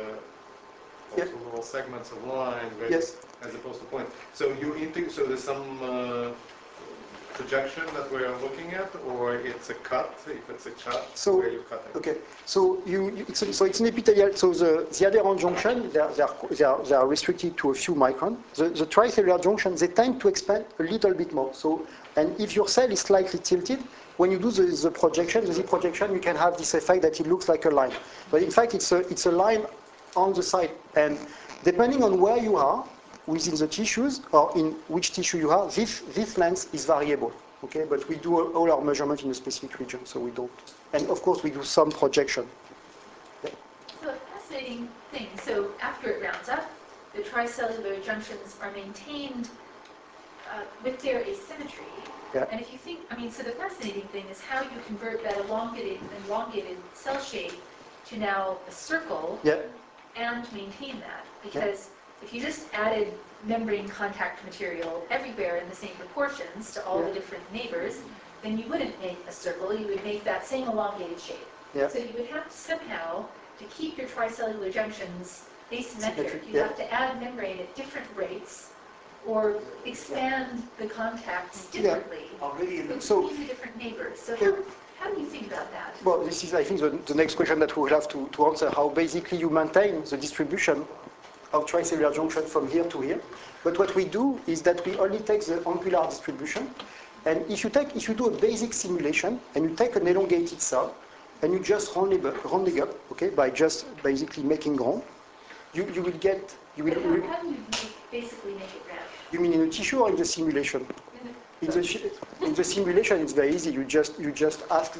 also little segments of line, right? Yes. As opposed to point. So so there's some projection that we're looking at, or it's a cut? If it's a cut, so, where you cut it? Okay. So it's an epithelial. So the adherent junction, they are restricted to a few microns. The tricellular junction, they tend to expand a little bit more. So, and if your cell is slightly tilted, when you do the projection, the Z projection, you can have this effect that it looks like a line. But in fact, it's a line on the side. And depending on where you are within the tissues or in which tissue you are, this length is variable. Okay, but we do all our measurements in a specific region, so we don't. And of course, we do some projection. Yeah. So a fascinating thing. So after it rounds up, the tricellular junctions are maintained with their asymmetry. Yeah. And if you think, I mean, so the fascinating thing is how you convert that elongated cell shape to now a circle and maintain that. Because if you just added membrane contact material everywhere in the same proportions to all the different neighbors, then you wouldn't make a circle, you would make that same elongated shape. Yeah. So you would have to somehow, to keep your tricellular junctions asymmetric, you Yeah. have to add membrane at different rates or expand the contacts differently. So these are different neighbors. So how do you think about that? Well, this is, I think, the next question that we will have to answer, how basically you maintain the distribution of tricellular junction from here to here. But what we do is that we only take the angular distribution. And if you do a basic simulation and you take an elongated cell and you just rounding up, okay, by just basically making round, you will get. How do you basically make it round? You mean in a tissue or in the simulation? In the simulation, it's very easy. You just ask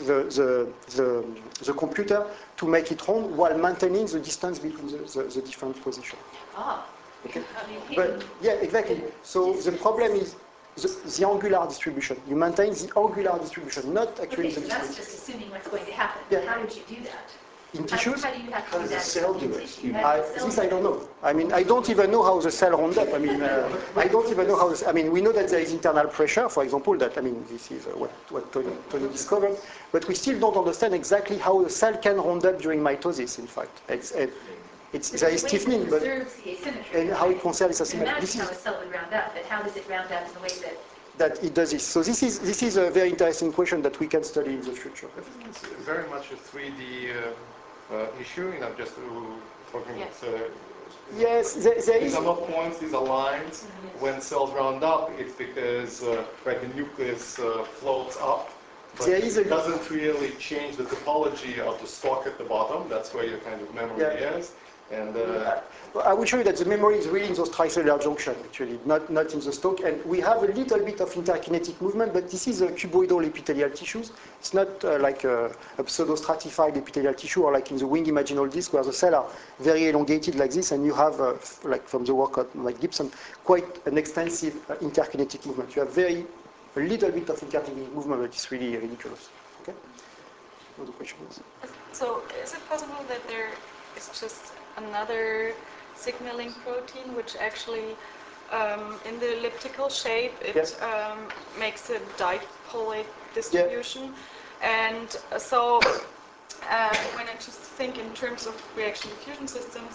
the computer to make it round while maintaining the distance between the different positions. Ah. Okay. But yeah, exactly. So the problem is the angular distribution. You maintain the angular distribution, not actually the so that's distribution. just assuming what's going to happen. Yeah. How did you do that? In tissues? How do you have to do does that the cell in do it? tissue? This I don't know. I mean, I don't even know how the cell round up. I mean, I don't even know how. I mean, we know that there is internal pressure, for example. That I mean, this is what Tony discovered. But we still don't understand exactly how the cell can round up during mitosis. In fact, there is stiffening, but and how it conserves its asymmetry. This is how a cell would round up, but how does it round up in the way that it does this? So this is a very interesting question that we can study in the future. It's very much a 3D issue, you know, just talking about. Yes, there is. These are not points; these are lines. When cells round up, it's because the nucleus floats up, but it doesn't really change the topology of the stalk at the bottom. That's where your kind of memory is. And I will show you that the memory is really in those tricellular junction, actually, not in the stalk. And we have a little bit of interkinetic movement, but this is a cuboidal epithelial tissues. It's not like a pseudo-stratified epithelial tissue, or like in the wing imaginal disc, where the cells are very elongated like this, and you have, like from the work of Mike Gibson, quite an extensive interkinetic movement. You have a little bit of interkinetic movement, but it's really ridiculous. Okay? Other questions? So is it possible that there is just another signaling protein which actually in the elliptical shape it makes a dipole distribution, and so when I just think in terms of reaction diffusion systems,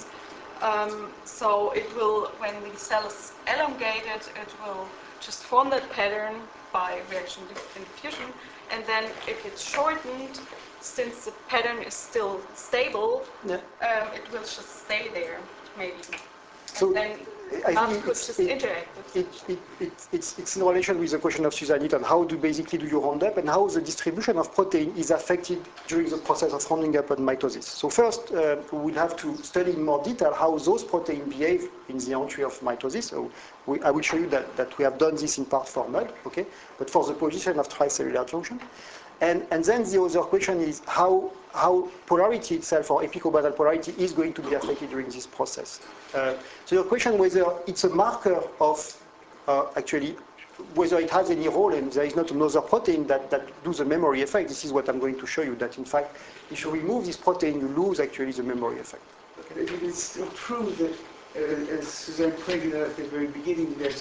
so it will, when the cell is elongated, it will just form that pattern by reaction diffusion, and then if it's shortened, since the pattern is still stable, it will just stay there, maybe. So and then I could just interact with it. It's in relation with the question of Susan Eaton. How do you round up, and how the distribution of protein is affected during the process of rounding up and mitosis. So first, we will have to study in more detail how those proteins behave in the entry of mitosis. So I will show you that we have done this in part for mud, okay? But for the position of tricellular junction. And then the other question is how polarity itself, or epicobasal polarity, is going to be affected during this process. So your question whether it's a marker of actually, whether it has any role, and there is not another protein that does the memory effect. This is what I'm going to show you, that in fact, if you remove this protein, you lose actually the memory effect. Okay. It's still true that, as Suzanne pointed out at the very beginning, that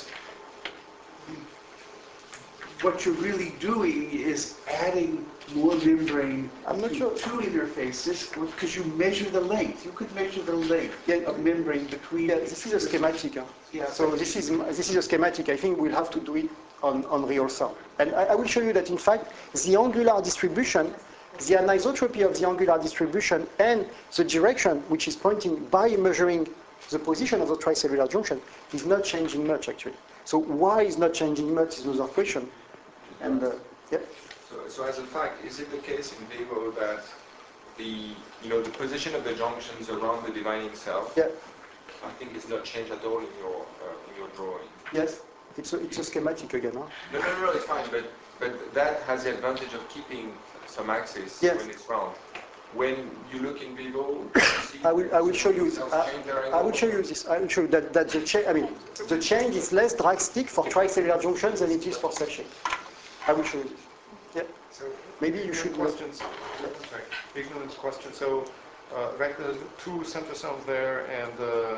what you're really doing is adding more membrane to interfaces, because you measure the length. You could measure the length of membrane between. Yeah, this is a schematic. Yeah. So this is a schematic. I think we'll have to do it on real cell. And I will show you that in fact the angular distribution, the anisotropy of the angular distribution, and the direction which is pointing by measuring the position of the tricellular junction is not changing much actually. So why is not changing much is another question. And yeah. So as a fact, is it the case in vivo that the position of the junctions around the dividing cell, I think, is not changed at all in your drawing? Yes, it's a schematic again. Huh? No, it's fine, but that has the advantage of keeping some axis when it's round. When you look in vivo, I will show you. I will show you this. I will show you that the change. I mean, the change is less drastic for tricellular junctions than it is for cell shape. I will show you this. Yeah. So maybe you should. Questions. Sorry. Ignorance question. So, right, there's two centrosomes there, and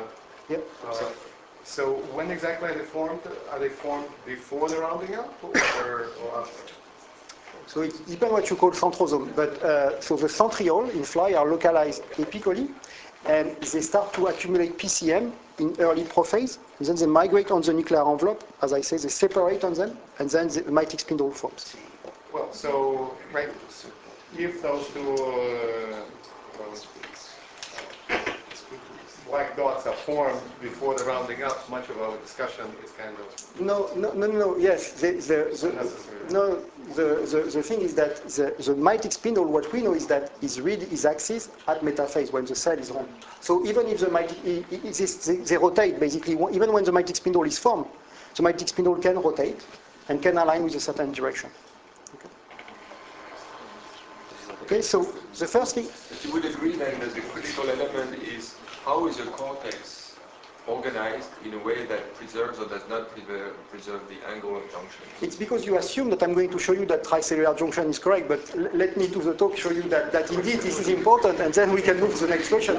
so when exactly are they formed? Are they formed before the rounding up, or after? So it depends what you call centrosome, but so the centrioles in fly are localized apically, and they start to accumulate PCM in early prophase, and then they migrate on the nuclear envelope. As I say, they separate on them, and then the mitic spindle forms. Well, so right, so if those two black dots are formed before the rounding up, much of our discussion is kind of no. Yes, the thing is that the mitic spindle, what we know is that is read its axis at metaphase when the cell is round. So even if the mitic, they rotate basically. Even when the mitic spindle is formed, the mitic spindle can rotate and can align with a certain direction. Okay, so the first thing. But you would agree then that the critical element is how is the cortex organized in a way that preserves or does not preserve the angle of junction? It's because you assume that I'm going to show you that tricellular junction is correct, but let me to the talk show you that indeed this is important, and then we can move to the next question.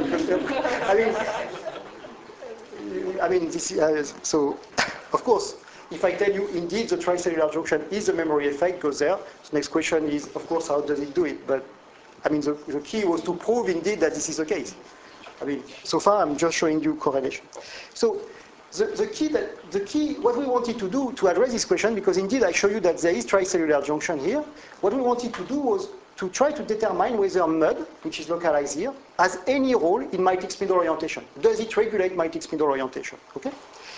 I mean, this so of course, if I tell you indeed the tricellular junction is a memory effect, goes there. The next question is, of course, how does it do it? But I mean, the key was to prove indeed that this is the case. I mean, so far I'm just showing you correlation. So the key, what we wanted to do to address this question, because indeed I show you that there is tricellular junction here, what we wanted to do was to try to determine whether mud, which is localized here, has any role in mitic spindle orientation. Does it regulate mitic spindle orientation? Okay?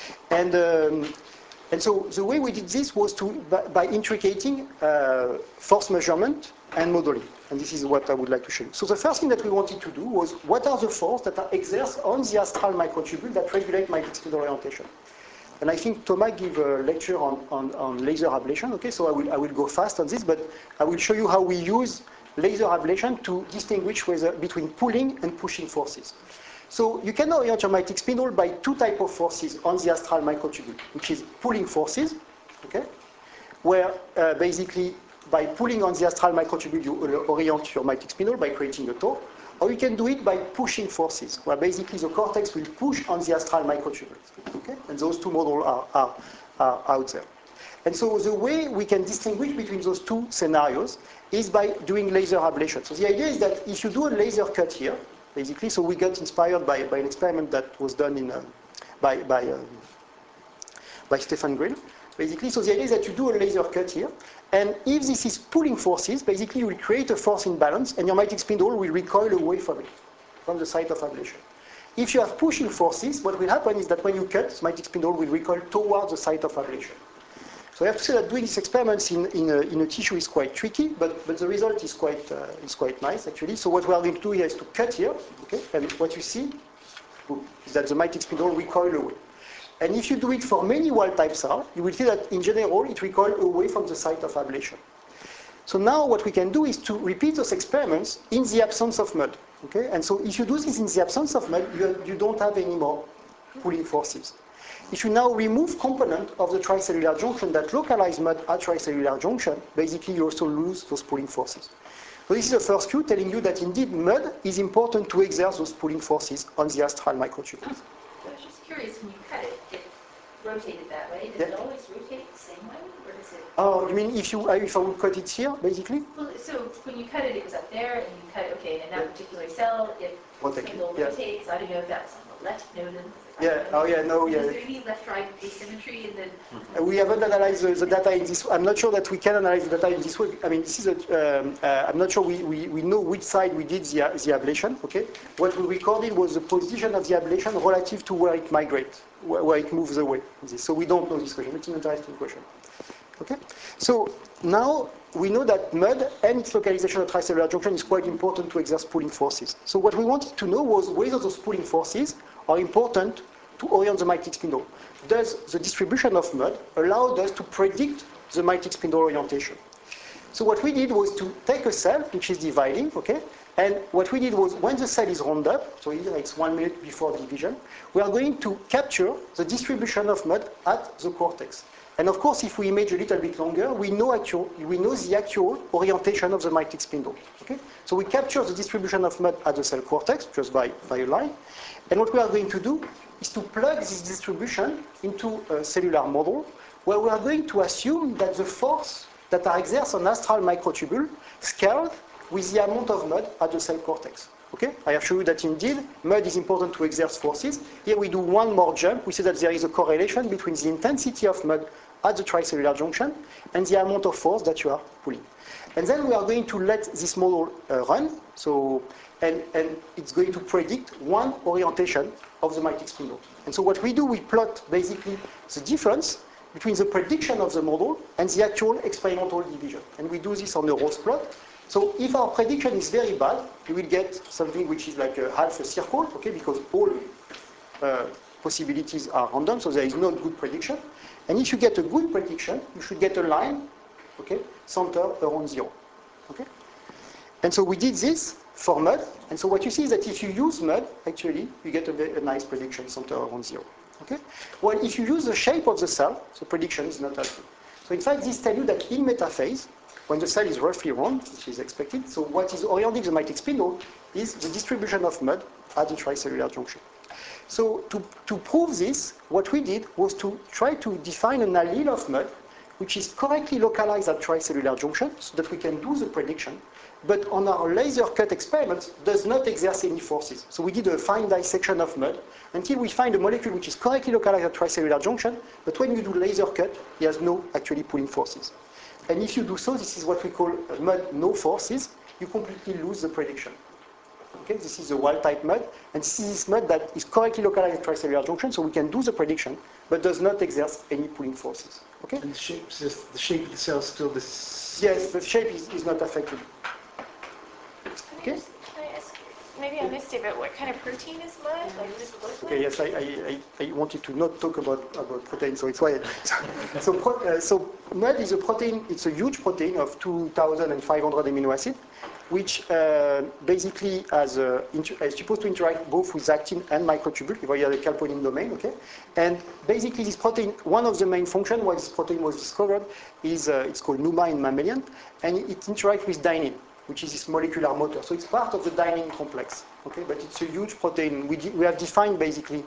And so the way we did this was by intricating force measurement and modeling. And this is what I would like to show you. So the first thing that we wanted to do was, what are the forces that are exerted on the astral microtubule that regulate mitic spindle orientation? And I think Thomas gave a lecture on laser ablation. Okay, so I will go fast on this, but I will show you how we use laser ablation to distinguish between pulling and pushing forces. So you can orient your mitic spindle by two types of forces on the astral microtubule, which is pulling forces, okay, where basically by pulling on the astral microtubule you orient your mitic spindle by creating a torque, or you can do it by pushing forces, where basically the cortex will push on the astral microtubule, okay, and those two models are out there. And so the way we can distinguish between those two scenarios is by doing laser ablation. So the idea is that if you do a laser cut here, basically, so we got inspired by an experiment that was done by Stefan Grill. Basically, so the idea is that you do a laser cut here, and if this is pulling forces, basically you will create a force imbalance, and your mitic spindle will recoil away from it, from the site of ablation. If you have pushing forces, what will happen is that when you cut, the mitic spindle will recoil towards the site of ablation. So I have to say that doing these experiments in a tissue is quite tricky, but the result is quite nice actually. So what we are going to do here is to cut here, okay, and what you see is that the mitic spindle recoil away. And if you do it for many wild-type cells, you will see that in general it recoils away from the site of ablation. So now what we can do is to repeat those experiments in the absence of mud. Okay? And so if you do this in the absence of mud, you don't have any more pulling forces. if you now remove component of the tricellular junction that localize mud at tricellular junction, basically you also lose those pulling forces. So this is the first cue telling you that indeed mud is important to exert those pulling forces on the astral microtubule. I was just curious, when you cut it, it rotated that way. Does it always rotate the same way, or does it? Oh, you mean if I would cut it here, basically? Well, so when you cut it, it was up there, and you cut it, okay, in that particular cell, it rotates. I don't know if that's on the left node. Yeah, oh yeah, no, yeah. Is there any left-right asymmetry in the... We haven't analyzed the data in this way. I'm not sure that we can analyze the data in this way. I mean, this is I'm not sure we know which side we did the ablation, okay? What we recorded was the position of the ablation relative to where it migrates, where it moves away. So we don't know this question. It's an interesting question. Okay? So now we know that mud and its localization at tricellular junction is quite important to exert pulling forces. So what we wanted to know was whether those pulling forces are important to orient the mighty spindle. Does the distribution of mud allow us to predict the mighty spindle orientation? So what we did was to take a cell which is dividing, okay? And what we did was when the cell is rounded up, so here it's 1 minute before division, we are going to capture the distribution of mud at the cortex. And of course, if we image a little bit longer, we know the actual orientation of the mighty spindle. Okay? So we capture the distribution of mud at the cell cortex just by a line. And what we are going to do is to plug this distribution into a cellular model where we are going to assume that the force that are exerted on astral microtubule scaled with the amount of mud at the cell cortex. Okay? I have shown you that indeed mud is important to exert forces. Here we do one more jump. We see that there is a correlation between the intensity of mud at the tricellular junction and the amount of force that you are pulling. And then we are going to let this model run. So, and it's going to predict one orientation of the mighty spindle. And so what we do, we plot basically the difference between the prediction of the model and the actual experimental division. And we do this on the Rose plot. So if our prediction is very bad, you will get something which is like half a circle, okay, because all possibilities are random, so there is no good prediction. And if you get a good prediction, you should get a line, okay, centered around 0. Okay? And so we did this for mud, and so what you see is that if you use mud, actually, you get a nice prediction centered around 0. Okay? Well, if you use the shape of the cell, the prediction is not as good. So in fact, this tells you that in metaphase, when the cell is roughly round, which is expected, so what is orienting the mighty spindle is the distribution of mud at the tricellular junction. So to prove this, what we did was to try to define an allele of mud which is correctly localized at tricellular junction so that we can do the prediction, but on our laser cut experiments does not exert any forces. So we did a fine dissection of mud until we find a molecule which is correctly localized at tricellular junction, but when you do laser cut, it has no actually pulling forces. And if you do so, this is what we call mud no forces, you completely lose the prediction. Okay, this is the wild-type mud, and this is mud that is correctly localized at tricellular junction, so we can do the prediction, but does not exert any pulling forces. Okay? And the shape of the cell is still the same? Yes, the shape is not affected. Okay? Can I ask, maybe I missed it, but what kind of protein is mud? Like, what does it look like? Okay, yes, I wanted to not talk about protein, so it's why. So mud is a protein, it's a huge protein of 2,500 amino acids, which basically is supposed to interact both with actin and microtubule via the calponin domain, okay? And basically this protein, one of the main functions why this protein was discovered is, it's called NUMA in mammalian, and it interacts with dynein, which is this molecular motor. So it's part of the dynein complex, okay? But it's a huge protein. We have defined basically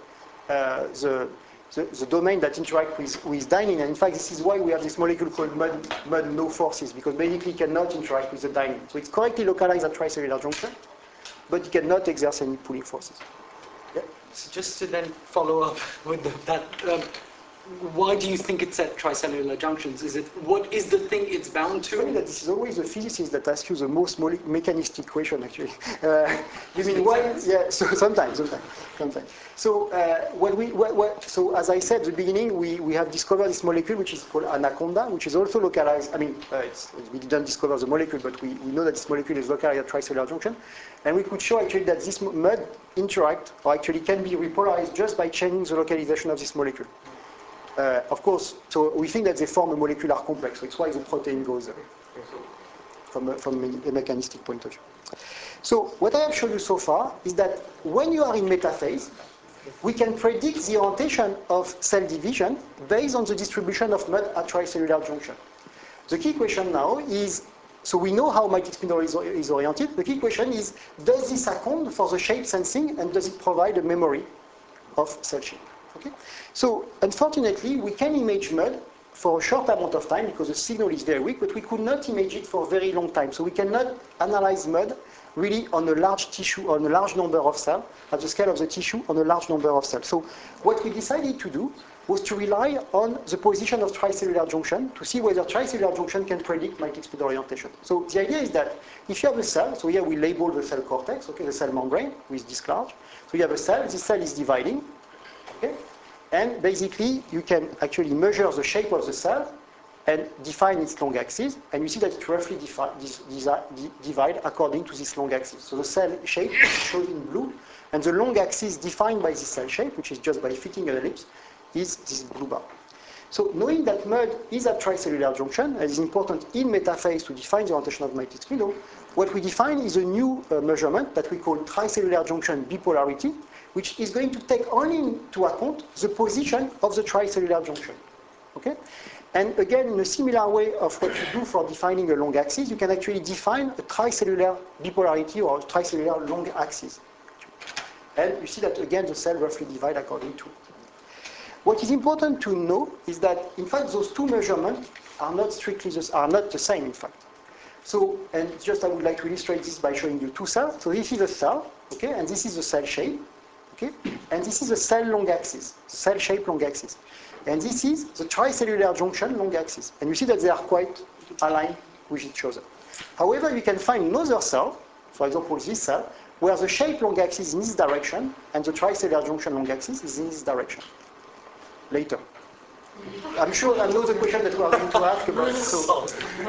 the domain that interacts with dynein, and in fact this is why we have this molecule called mud no forces, because basically it cannot interact with the dynein. So it's correctly localized at tricellular junction, but it cannot exert any pulling forces. Yeah? So just to then follow up with that, why do you think it's at tricellular junctions? What is the thing it's bound to? I mean that this is always the physicist that asks you the most mechanistic question, actually. You mean why? Yeah. So sometimes. So so as I said at the beginning, we have discovered this molecule which is called anaconda, which is also localized. I mean, we didn't discover the molecule, but we know that this molecule is localized at tricellular junction, and we could show actually that this mud interact or actually can be repolarized just by changing the localization of this molecule. Of course, so we think that they form a molecular complex, so it's why the protein goes from a mechanistic point of view. So what I have shown you so far is that when you are in metaphase, we can predict the orientation of cell division based on the distribution of mud at tricellular junction. The key question now is, so we know how Mighty spindle is oriented. The key question is, does this account for the shape sensing and does it provide a memory of cell shape? Okay? So unfortunately, we can image mud for a short amount of time because the signal is very weak, but we could not image it for a very long time. So we cannot analyze mud really on a large tissue, on a large number of cells, at the scale of the tissue on a large number of cells. So what we decided to do was to rely on the position of tricellular junction to see whether tricellular junction can predict Mighty spindle orientation. So the idea is that if you have a cell, so here we label the cell cortex, okay, the cell membrane with this large. So you have a cell, this cell is dividing, okay, and basically you can actually measure the shape of the cell and define its long axis, and you see that it roughly divide according to this long axis. So the cell shape is shown in blue, and the long axis defined by this cell shape, which is just by fitting an ellipse, is this blue bar. So knowing that mud is at tricellular junction, and is important in metaphase to define the orientation of Mighty spindle, what we define is a new measurement that we call tricellular junction bipolarity, which is going to take only into account the position of the tricellular junction. Okay? And again, in a similar way of what you do for defining a long axis, you can actually define a tricellular bipolarity or a tricellular long axis. And you see that again, the cell roughly divide according to. What is important to know is that, in fact, those two measurements are not the same, in fact. So, and just I would like to illustrate this by showing you two cells. So this is a cell, okay, and this is the cell shape, okay, and this is a cell long axis, cell shape long axis. And this is the tricellular junction long axis. And you see that they are quite aligned with each other. However, you can find another cell, for example, this cell, where the shape long axis is in this direction and the tricellular junction long axis is in this direction. Later. I'm sure I know the question that we are going to ask about it, so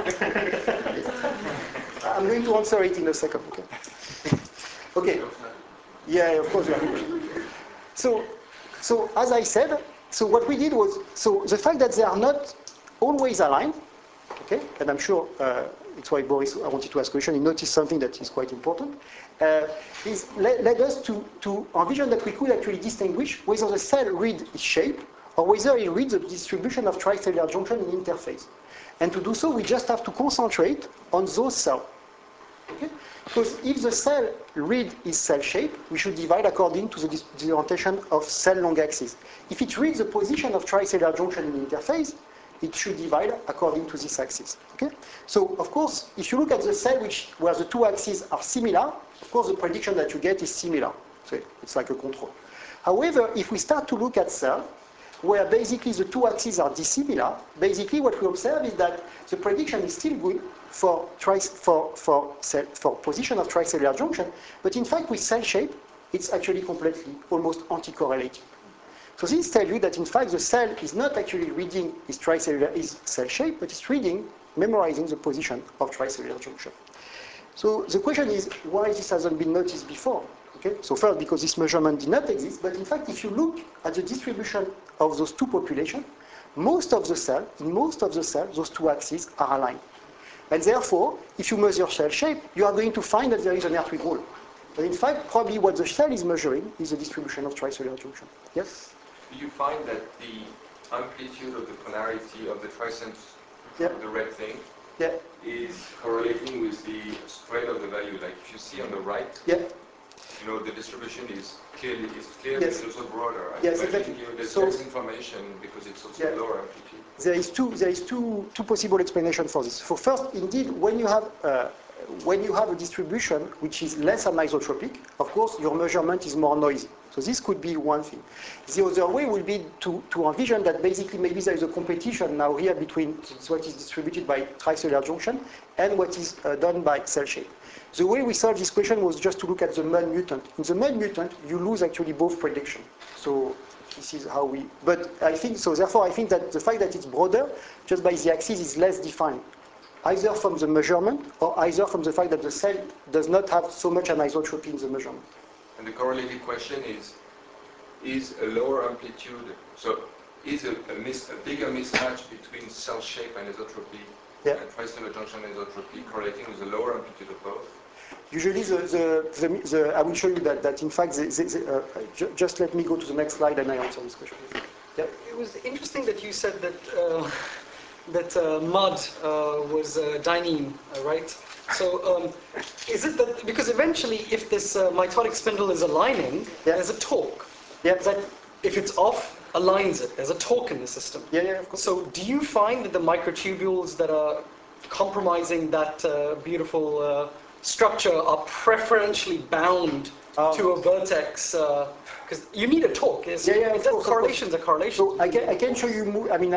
I'm going to answer it in a second. Okay. Okay. Yeah, of course. So as I said, so what we did was, so the fact that they are not always aligned, okay, and I'm sure it's why Boris, I wanted to ask a question, he noticed something that is quite important, is led us to envision that we could actually distinguish whether the cell reads its shape or whether it reads the distribution of tricellular junction in interface. And to do so, we just have to concentrate on those cells. Okay? Because if the cell reads its cell shape, we should divide according to the orientation of cell long axis. If it reads the position of tricellular junction in interface, it should divide according to this axis. Okay? So, of course, if you look at the cell where the two axes are similar, of course, the prediction that you get is similar. So it's like a control. However, if we start to look at cells where basically the two axes are dissimilar, basically what we observe is that the prediction is still good for position of tricellular junction, but in fact with cell shape, it's actually completely, almost anti-correlated. So this tells you that in fact the cell is not actually reading its cell shape, but it's memorizing the position of tricellular junction. So the question is, why this hasn't been noticed before? Okay? So first, because this measurement did not exist, but in fact, if you look at the distribution of those two populations, in most of the cells, those two axes are aligned. And therefore, if you measure cell shape, you are going to find that there is an earthquake wall. But in fact, probably what the cell is measuring is the distribution of tricellular junction. Yes? Do you find that the amplitude of the polarity of the trisense, the red thing, is correlating with the spread of the value? Like if you see on the right, you know, the distribution is clear, but it's also broader. Yes, exactly. There's less information because it's also lower amplitude. There is two possible explanations for this. So first, indeed, when you have a distribution which is less anisotropic, of course, your measurement is more noisy. So this could be one thing. The other way will be to envision that basically maybe there is a competition now here between what is distributed by tricellular junction and what is done by cell shape. The way we solved this question was just to look at the mud mutant. In the mud mutant, you lose actually both predictions. So this is how we, but I think, so therefore I think that the fact that it's broader, just by the axis, is less defined. Either from the measurement, or either from the fact that the cell does not have so much anisotropy in the measurement. And the correlated question is a lower amplitude, so is a bigger mismatch between cell shape and anisotropy and tricellular junction anisotropy correlating with a lower amplitude of both? Usually, I will show you that in fact, just let me go to the next slide and I answer this question. Yeah. It was interesting that you said that mud was dynein, right? So is it that, because eventually if this mitotic spindle is aligning, there's a torque. That if it's off, aligns it. There's a torque in the system. Yeah, of course. So do you find that the microtubules that are compromising that beautiful structure are preferentially bound to a vertex? Because you need a torque. Correlations are correlations. So I can show you. I mean,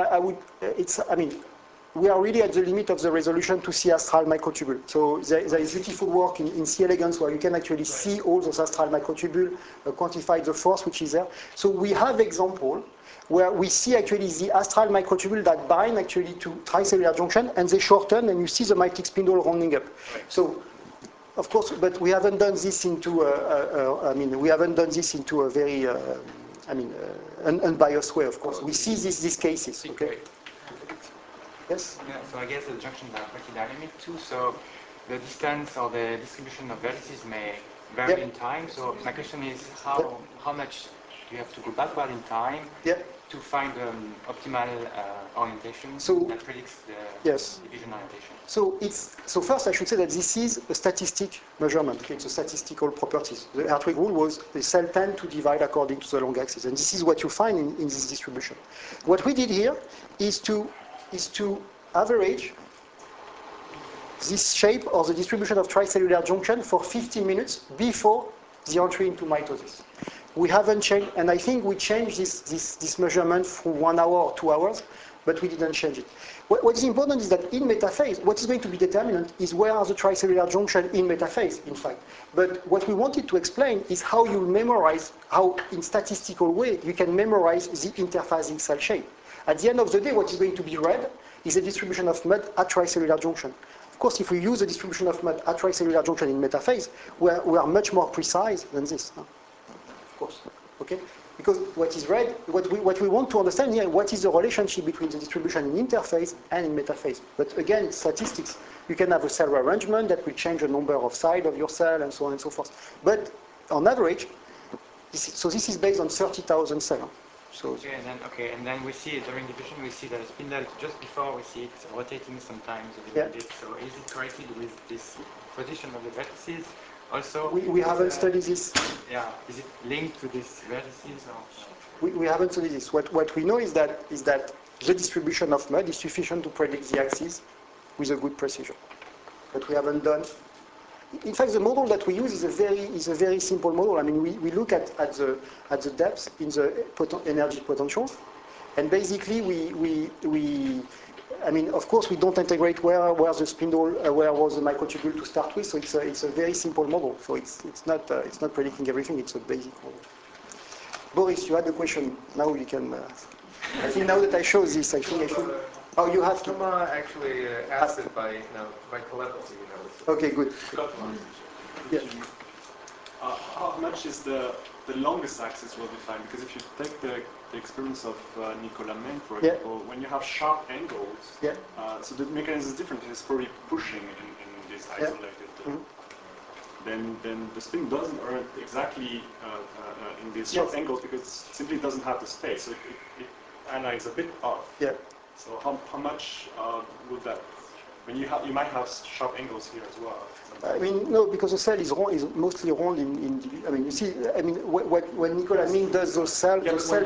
we are really at the limit of the resolution to see astral microtubule. So there is beautiful work in C. elegans where you can actually see all those astral microtubule, quantify the force which is there. So we have example where we see actually the astral microtubule that bind actually to tricellular junction and they shorten and you see the mitic spindle rounding up. So of course, but we haven't done this into we haven't done this into a very unbiased way, of course. We see these cases, okay? Yes? Yeah, so I guess the junctions are pretty dynamic too, so the distance or the distribution of vertices may vary in time. So my question is how much do you have to go backward in time to find optimal orientation that predicts the division orientation? So first I should say that this is a statistic measurement. Okay? It's a statistical properties. The Hertwig rule was the cell tend to divide according to the long axis, and this is what you find in this distribution. What we did here is to average this shape or the distribution of tricellular junction for 15 minutes before the entry into mitosis. We haven't changed, and I think we changed this measurement from 1 hour or 2 hours, but we didn't change it. What is important is that in metaphase, what is going to be determinant is where are the tricellular junction in metaphase, in fact. But what we wanted to explain is how you memorize, how in statistical way you can memorize the interphasing cell shape. At the end of the day, what is going to be read is a distribution of mud at tricellular junction. Of course, if we use a distribution of mud at tricellular junction in metaphase, we are much more precise than this. Of course, okay? Because what is read, what we want to understand here, what is the relationship between the distribution in interphase and in metaphase. But again, it's statistics. You can have a cell rearrangement that will change the number of sides of your cell and so on and so forth. But on average, this is based on 30,000 cells. So and then we see during division we see the spindle just before we see it rotating sometimes a little bit. So is it corrected with this position of the vertices? Also, we haven't studied this. Yeah, is it linked to these vertices? Or? We haven't studied this. What we know is that the distribution of mud is sufficient to predict the axis with a good precision. But we haven't done. In fact, the model that we use is a very simple model. I mean, we look at the depth in the energy potential, and basically I mean, of course, we don't integrate where the spindle, where was the microtubule to start with. So it's a very simple model. So it's not predicting everything. It's a basic model. Boris, you had a question. Now you can. I think now that I show this, I think I should. Oh, you have to. Thomas actually asked it by telepathy. Okay, good. Yeah. How much is the longest axis well defined? Because if you take the experiments of Nicolas Mene, for example, when you have sharp angles, so the mechanism is different. It's probably pushing in this isolated. Then the spin doesn't earn exactly in these sharp angles because it simply doesn't have the space. So it analyzes a bit off. Yeah. So how much would that? I mean, you might have sharp angles here as well. I mean, no, because the cell is mostly round in. I mean, you see. I mean, when Nicolas Mene does those cells,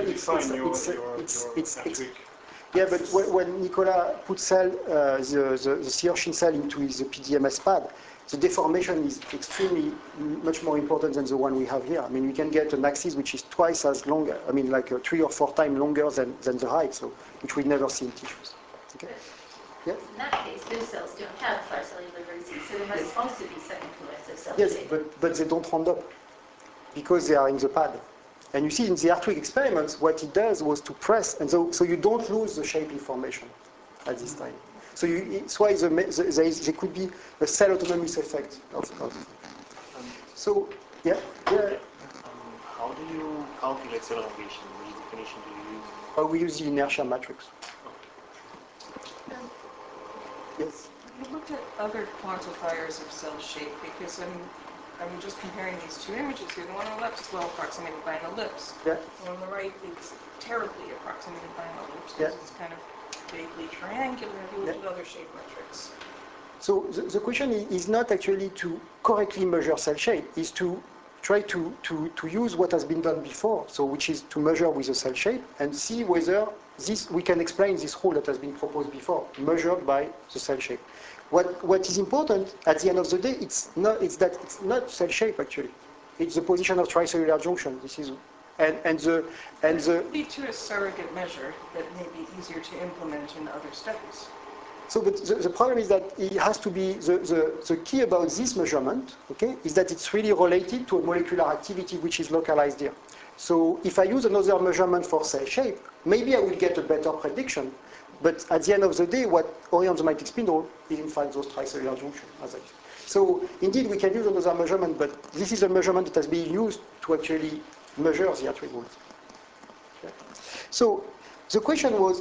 it's yeah, but when Nicolas puts cell the Sierschin cell into his PDMS pad, the deformation is extremely much more important than the one we have here. I mean, we can get an axis which is twice as long. I mean, like 3 or 4 times longer than the height, so which we never see in tissues. Okay. Yeah? In that case, those cells don't have tricellular vertices, so there must also be some influence of cell Yes, shape. but they don't round up because they are in the pad. And you see in the Hertwig experiments, what it does was to press, and so you don't lose the shape information at this time. So it's why there could be a cell autonomous effect of. So, yeah. How do you calculate cell elongation? Which definition do you use? We use the inertia matrix. Yes. you looked at other quantifiers of cell shape? Because I'm just comparing these two images here. The one on the left is well approximated by an ellipse. Yeah. The one on the right is terribly approximated by an ellipse. Yeah. It's kind of vaguely triangular. Have you looked at other shape metrics? So the question is not actually to correctly measure cell shape, is to try to use what has been done before, so which is to measure with a cell shape and see whether we can explain this rule that has been proposed before, measured by the cell shape. What is important at the end of the day, it's not cell shape actually. It's the position of tricellular junction. This is It would lead to a surrogate measure that may be easier to implement in other studies. So, but the problem is that it has to be, the key about this measurement, okay, is that it's really related to a molecular activity which is localized here. So if I use another measurement for cell shape, maybe I will get a better prediction. But at the end of the day, what orients the magnetic spindle is in fact those tricellular junctions. So indeed, we can use another measurement, but this is a measurement that has been used to actually measure the attributes. Okay. So the question was,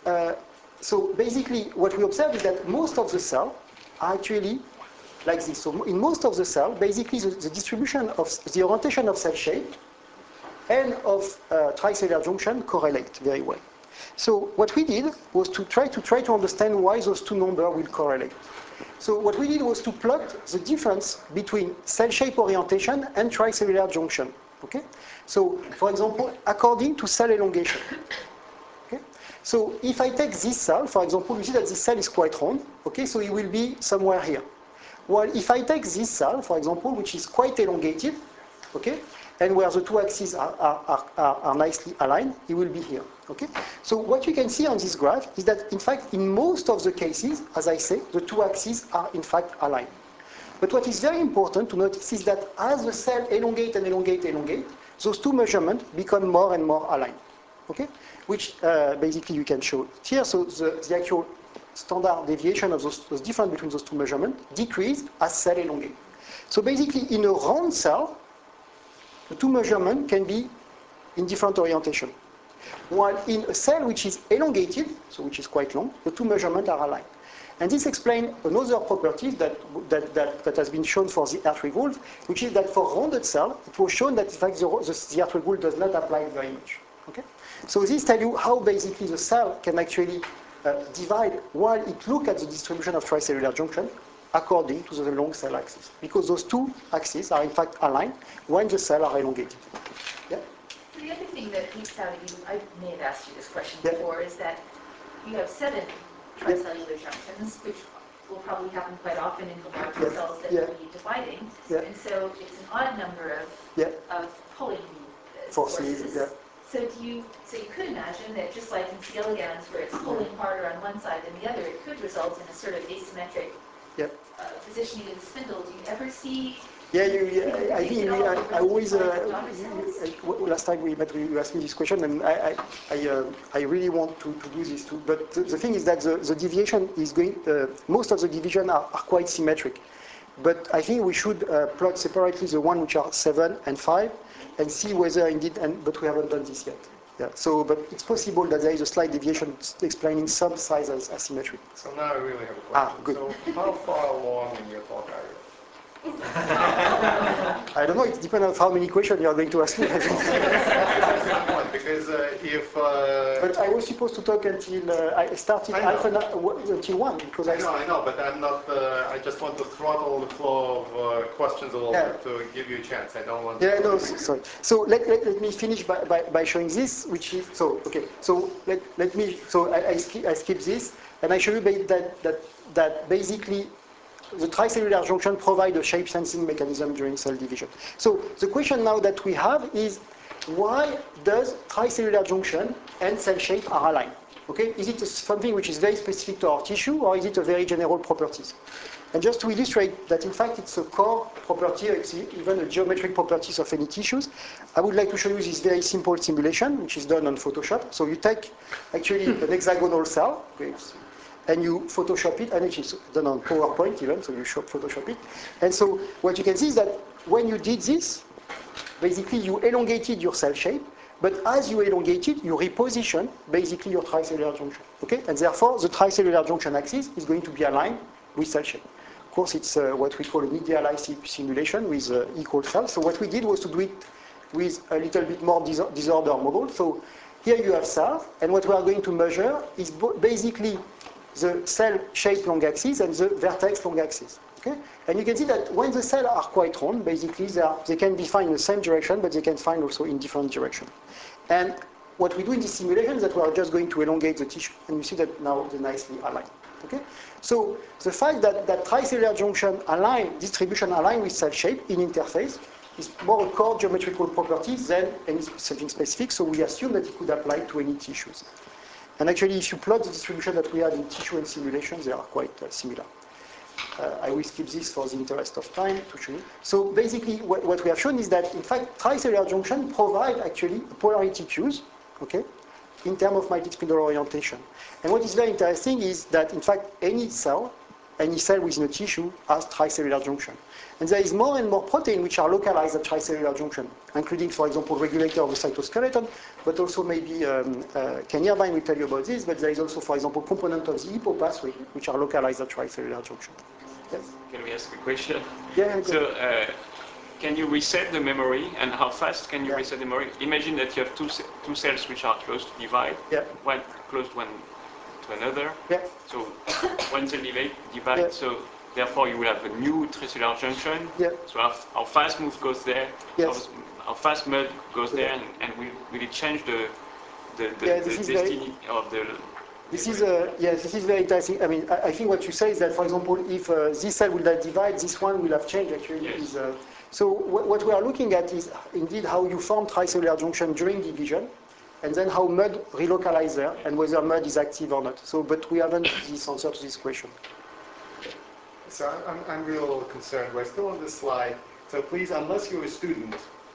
so basically, what we observe is that most of the cells are actually like this. So in most of the cells, basically the distribution of the orientation of cell shape and of tricellular junction correlate very well. So what we did was to try to understand why those two numbers will correlate. So what we did was to plot the difference between cell shape orientation and tricellular junction. Okay? So for example, according to cell elongation. So if I take this cell, for example, you see that this cell is quite round, okay, so it will be somewhere here. While if I take this cell, for example, which is quite elongated, okay, and where the two axes are nicely aligned, it will be here, okay. So what you can see on this graph is that, in fact, in most of the cases, as I say, the two axes are in fact aligned. But what is very important to notice is that as the cell elongate and elongate, those two measurements become more and more aligned. Okay, which basically you can show here. So the actual standard deviation of those difference between those two measurements decrease as cell elongate. So basically, in a round cell, the two measurements can be in different orientation. While in a cell which is elongated, so which is quite long, the two measurements are aligned. And this explains another property that has been shown for the Hartree rule, which is that for rounded cell, it was shown that in fact the Hartree rule does not apply very much. Okay? So this tells you how basically the cell can actually divide while it looks at the distribution of tricellular junction according to the long cell axis. Because those two axes are in fact aligned when the cells are elongated. Yeah? So the other thing that leaps out at you, I may have asked you this question before, is that you have 7 tricellular junctions, which will probably happen quite often in the larger cells that will be dividing. And so it's an odd number of pulling forces. So you could imagine that just like in C. elegans, where it's pulling harder on one side than the other, it could result in a sort of asymmetric positioning of the spindle. Do you ever see? I think I always, last time we met, you asked me this question, and I really want to do this too. But the thing is that the deviation is going, most of the division are quite symmetric. But I think we should plot separately the one which are 7 and 5 and see whether indeed, but we haven't done this yet. Yeah. So, but it's possible that there is a slight deviation explaining some size as asymmetry. So now I really have a question. Good. So how far along in your talk are you? I don't know. It depends on how many questions you are going to ask me. Because if. But I was supposed to talk until I started until 1 because I know, but I'm not. I just want to throttle the flow of questions a little bit to give you a chance. I don't want. Sorry. So let me finish by showing this, which is so okay. So let me. So I skip this, and I show you that basically. The tricellular junction provide a shape sensing mechanism during cell division. So the question now that we have is, why does tricellular junction and cell shape are aligned? Okay, is it something which is very specific to our tissue, or is it a very general properties? And just to illustrate that in fact it's a core property, it's even a geometric properties of any tissues, I would like to show you this very simple simulation which is done on Photoshop. So you take actually an hexagonal cell, okay, and you Photoshop it, and it is done on PowerPoint even, so you Photoshop it. And so what you can see is that when you did this, basically you elongated your cell shape, but as you elongate it, you reposition basically your tricellular junction. Okay? And therefore, the tricellular junction axis is going to be aligned with cell shape. Of course, it's what we call an idealized simulation with equal cells. So what we did was to do it with a little bit more disorder model. So here you have cells, and what we are going to measure is basically the cell shape long axis and the vertex long axis. Okay? And you can see that when the cells are quite round, basically they can be defined in the same direction, but they can find also in different directions. And what we do in this simulation is that we are just going to elongate the tissue, and you see that now they're nicely aligned. Okay? So the fact that tricellular junction distribution align with cell shape in interface is more a core geometrical property than something specific, so we assume that it could apply to any tissues. And actually, if you plot the distribution that we had in tissue and simulation, they are quite similar. I will skip this for the interest of time to show you. So basically, what we have shown is that, in fact, tricellular junction provide actually polarity cues, okay, in terms of multispindle orientation. And what is very interesting is that, in fact, any cell within a tissue has tricellular junction. And there is more and more protein which are localized at tricellular junction, including, for example, regulator of the cytoskeleton, but also maybe Ken Irvine will tell you about this, but there is also, for example, component of the Hippo pathway which are localized at tricellular junction. Yes? Can we ask a question? Yeah. So, can you reset the memory, and how fast can you reset the memory? Imagine that you have two cells which are close to divide, one close to one to another. Yeah. So one cell divide, so therefore you will have a new tricellular junction. Yeah. So how fast move goes there, yes. how fast mud goes there, and will it change the destiny of the... This is very interesting. I mean, I think what you say is that, for example, if this cell will not divide, this one will have changed actually. Yes. So what we are looking at is indeed how you form tricellular junction during division, and then how mud relocalize there, and whether mud is active or not. So, but we haven't this answer to this question. So I'm real concerned. We're still on this slide. So please, unless you're a student,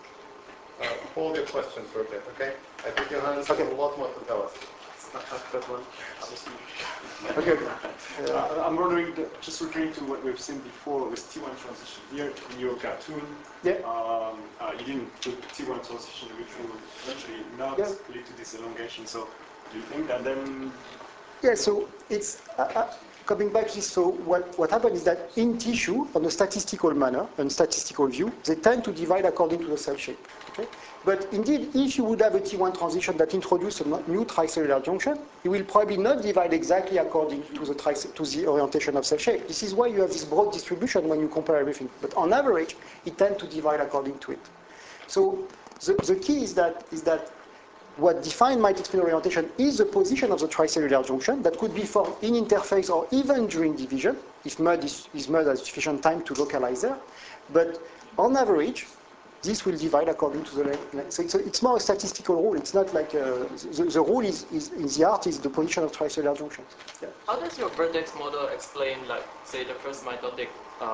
hold your questions for a bit, okay? I think Johannes has a lot more to tell us. I've got one. Okay. I'm wondering, just referring to what we've seen before with T1 transition. Here in your cartoon, you didn't put T1 transition, which will eventually not lead to this elongation. So, do you think that then? Yeah. So it's coming back to this. So what happened is that in tissue, on a statistical manner, and statistical view, they tend to divide according to the cell shape. Okay. But indeed, if you would have a T1 transition that introduces a new tricellular junction, it will probably not divide exactly according to the orientation of cell shape. This is why you have this broad distribution when you compare everything. But on average, it tends to divide according to it. So the key is that what defines multispindle orientation is the position of the tricellular junction that could be formed in interface or even during division, if mud has sufficient time to localize there. But on average, this will divide according to the length. So it's more a statistical rule. It's not like the rule is in the art is the position of tricellular junctions. Yeah. How does your vertex model explain, like, say, the first mitotic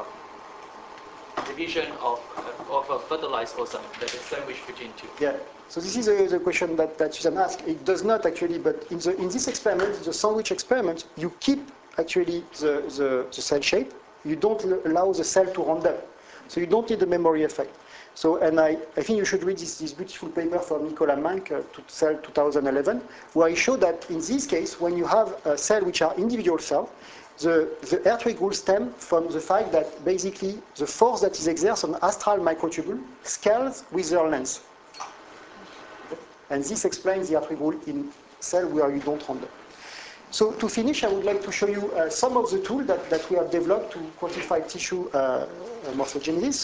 division of a fertilized oocyte that is sandwiched between two? Yeah. So this is the question that Susan asked. It does not actually, but in this experiment, the sandwich experiment, you keep actually the cell shape. You don't allow the cell to round up. So you don't need the memory effect. So, and I think you should read this beautiful paper from Nicolas Mank, Cell 2011, where he showed that in this case, when you have a cell which are individual cells, the earthquake rule stems from the fact that basically the force that is exerted on astral microtubule scales with their length. And this explains the earthquake rule in cell where you don't round up. So to finish, I would like to show you some of the tools that we have developed to quantify tissue morphogenesis.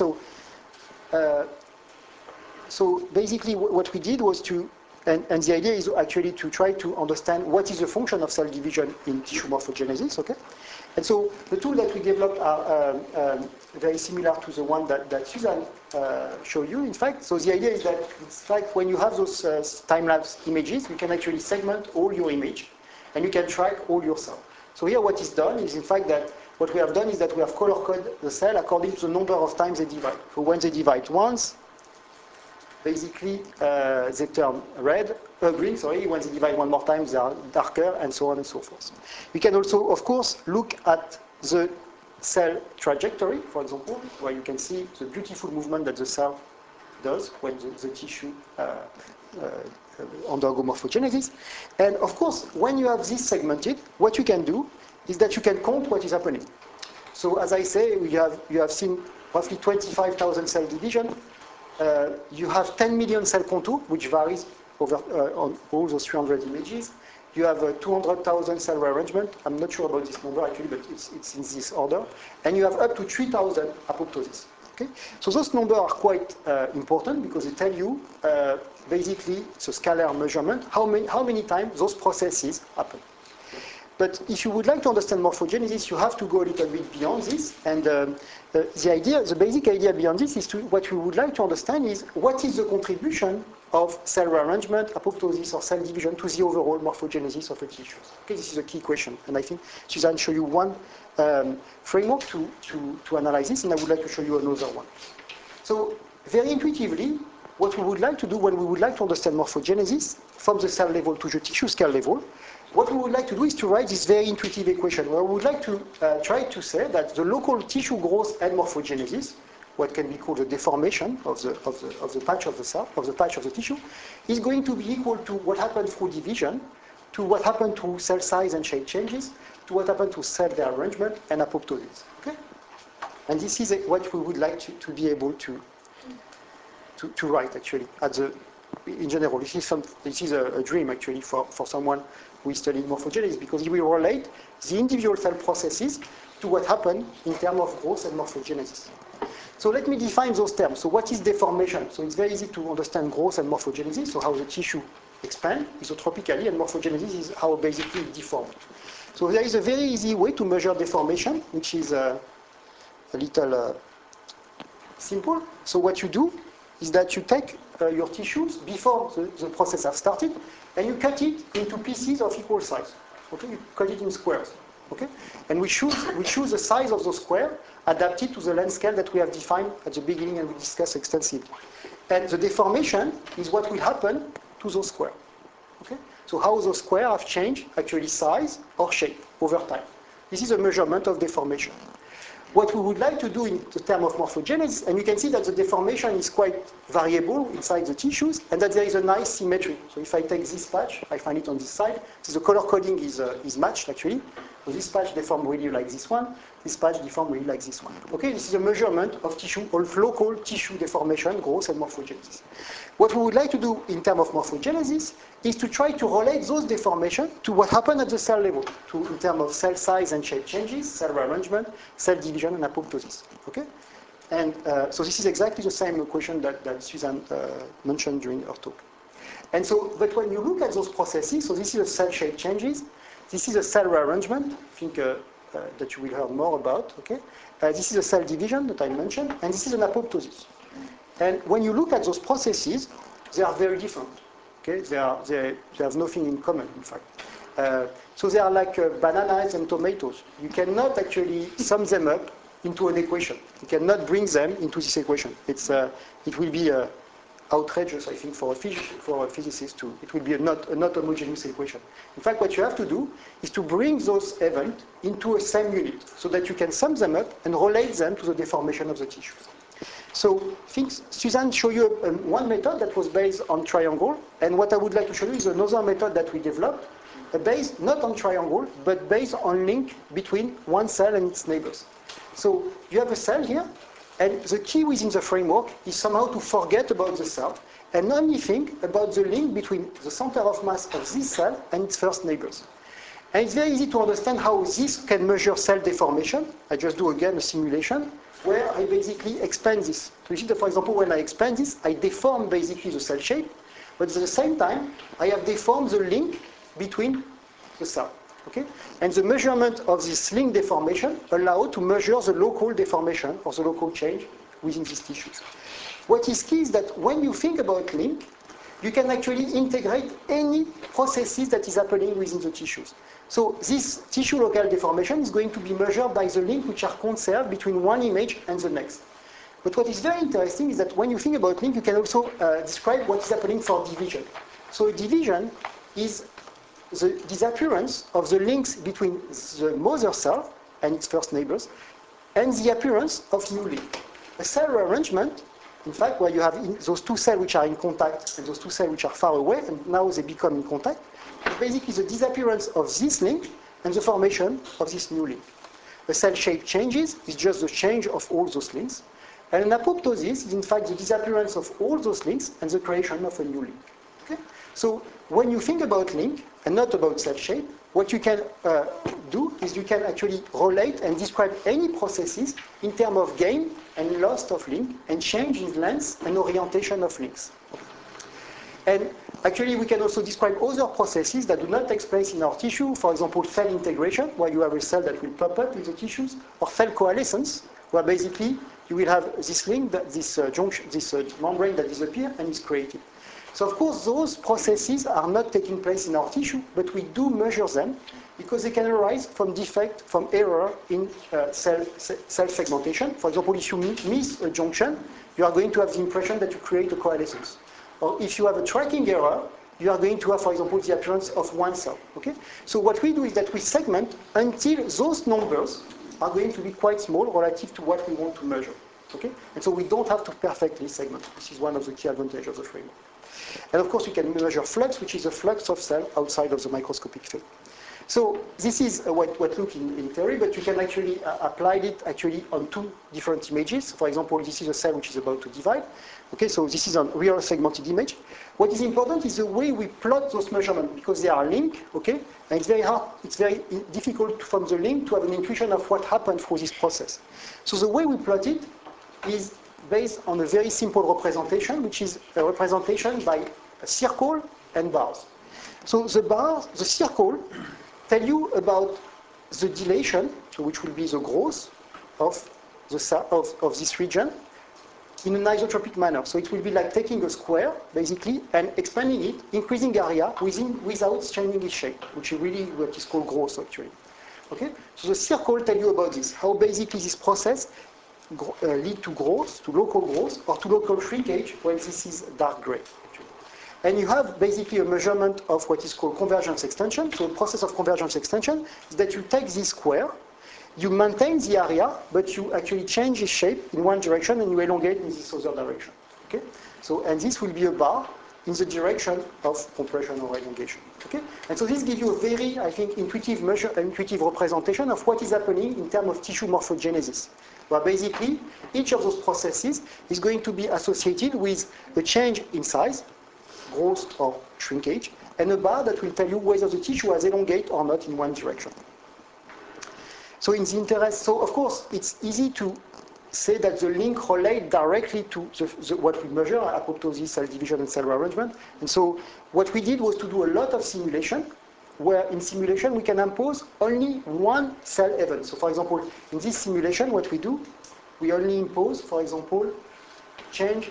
So basically what we did was and the idea is actually to try to understand what is the function of cell division in tissue morphogenesis, okay? And so the tools that we developed are very similar to the one that Susan showed you, in fact. So the idea is that it's like when you have those time-lapse images, you can actually segment all your image, and you can track all your cells. So here what is done is, in fact, that what we have done is that we have color-coded the cell according to the number of times they divide. So when they divide once, basically they turn green, when they divide one more time, they are darker, and so on and so forth. We can also, of course, look at the cell trajectory, for example, where you can see the beautiful movement that the cell does when the tissue undergo morphogenesis. And of course, when you have this segmented, what you can do is that you can count what is happening. So as I say, you have seen roughly 25,000 cell division. You have 10 million cell contour, which varies over on all those 300 images. You have 200,000 cell rearrangement. I'm not sure about this number actually, but it's in this order. And you have up to 3,000 apoptosis. Okay? So those numbers are quite important because they tell you basically it's a scalar measurement how many times those processes happen. But if you would like to understand morphogenesis, you have to go a little bit beyond this. And the basic idea beyond this is what we would like to understand is what is the contribution of cell rearrangement, apoptosis, or cell division to the overall morphogenesis of a tissue. Okay, this is a key question. And I think Suzanne showed you one framework to analyze this, and I would like to show you another one. So very intuitively, what we would like to do when we would like to understand morphogenesis from the cell level to the tissue scale level, what we would like to do is to write this very intuitive equation where we would like to try to say that the local tissue growth and morphogenesis, what can be called the deformation of the patch of the cell, of the patch of the tissue, is going to be equal to what happened through division, to what happened to cell size and shape changes, to what happened to cell rearrangement and apoptosis. Okay? And this is what we would like to be able to write actually in general. This is a dream actually for someone who is studying morphogenesis, because it will relate the individual cell processes to what happened in terms of growth and morphogenesis. So let me define those terms. So what is deformation? So it's very easy to understand growth and morphogenesis, so how the tissue expands isotropically, and morphogenesis is how basically it deforms. So there is a very easy way to measure deformation, which is a little simple. So what you do is that you take your tissues before the process has started, and you cut it into pieces of equal size. Okay, you cut it in squares. Okay, and we choose the size of those squares adapted to the length scale that we have defined at the beginning and we discussed extensively. And the deformation is what will happen to those squares. Okay, so how those squares have changed actually size or shape over time. This is a measurement of deformation. What we would like to do in the term of morphogenesis, and you can see that the deformation is quite variable inside the tissues, and that there is a nice symmetry. So if I take this patch, I find it on this side, so the color coding is matched actually. So this patch deformed really like this one, this patch deformed really like this one. Okay, this is a measurement of tissue, of local tissue deformation, growth, and morphogenesis. What we would like to do in terms of morphogenesis is to try to relate those deformations to what happened at the cell level, in terms of cell size and shape changes, cell rearrangement, cell division, and apoptosis. Okay, and so this is exactly the same equation that Suzanne mentioned during her talk. And so, but when you look at those processes, so this is a cell shape changes, this is a cell rearrangement, I think that you will hear more about, okay? This is a cell division that I mentioned, and this is an apoptosis. And when you look at those processes, they are very different, okay? They have nothing in common, in fact. So they are like bananas and tomatoes. You cannot actually sum them up into an equation. You cannot bring them into this equation. It will be outrageous, I think, for a physicist too. It will be a not homogeneous equation. In fact, what you have to do is to bring those events into a same unit so that you can sum them up and relate them to the deformation of the tissue. So I think Suzanne showed you one method that was based on triangle, and what I would like to show you is another method that we developed, based not on triangle, but based on link between one cell and its neighbors. So you have a cell here, and the key within the framework is somehow to forget about the cell and only think about the link between the center of mass of this cell and its first neighbors. And it's very easy to understand how this can measure cell deformation. I just do again a simulation where I basically expand this. So you see that, for example, when I expand this, I deform basically the cell shape, but at the same time, I have deformed the link between the cell. Okay? And the measurement of this link deformation allows to measure the local deformation or the local change within these tissues. What is key is that when you think about link, you can actually integrate any processes that is happening within the tissues. So this tissue local deformation is going to be measured by the link which are conserved between one image and the next. But what is very interesting is that when you think about link, you can also describe what is happening for division. So a division is the disappearance of the links between the mother cell and its first neighbors and the appearance of new link. A cell rearrangement, in fact, where you have those two cells which are in contact and those two cells which are far away, and now they become in contact, is basically the disappearance of this link and the formation of this new link. a cell shape changes, it's just the change of all those links. And an apoptosis is in fact the disappearance of all those links and the creation of a new link. Okay? So when you think about link and not about cell shape, what you can do is you can actually relate and describe any processes in terms of gain and loss of link and change in length and orientation of links. And actually we can also describe other processes that do not take place in our tissue, for example cell integration, where you have a cell that will pop up in the tissues, or cell coalescence, where basically you will have this link, this membrane that disappears and is created. So of course those processes are not taking place in our tissue, but we do measure them because they can arise from defect, from error in cell segmentation. For example, if you miss a junction, you are going to have the impression that you create a coalescence. Or if you have a tracking error, you are going to have, for example, the appearance of one cell. Okay? So what we do is that we segment until those numbers are going to be quite small relative to what we want to measure. Okay? And so we don't have to perfectly segment. This is one of the key advantages of the framework. And of course, we can measure flux, which is a flux of cell outside of the microscopic field. So this is what looks in theory, but you can actually apply it actually on two different images. For example, this is a cell which is about to divide. Okay, so this is a real segmented image. What is important is the way we plot those measurements, because they are linked, okay? And it's very hard, it's very difficult from the link to have an intuition of what happened through this process. So the way we plot it is based on a very simple representation, which is a representation by a circle and bars. So the circle tell you about the dilation, so which will be the growth of this region in an isotropic manner. So it will be like taking a square, basically, and expanding it, increasing area without changing its shape, which is really what is called growth, actually. Okay? So the circle tell you about this, how basically this process lead to growth, to local growth, or to local shrinkage when this is dark gray. Actually. And you have basically a measurement of what is called convergence extension. So the process of convergence extension is that you take this square, you maintain the area, but you actually change its shape in one direction and you elongate in this other direction. Okay? So, and this will be a bar in the direction of compression or elongation. Okay? And so this gives you a very, I think, intuitive representation of what is happening in terms of tissue morphogenesis. Where basically, each of those processes is going to be associated with a change in size, growth or shrinkage, and a bar that will tell you whether the tissue has elongate or not in one direction. So in the interest, so of course, it's easy to say that the link relate directly to what we measure, apoptosis, cell division, and cell rearrangement. And so what we did was to do a lot of simulation, where in simulation we can impose only one cell event. So for example, in this simulation, what we do, we only impose, for example, change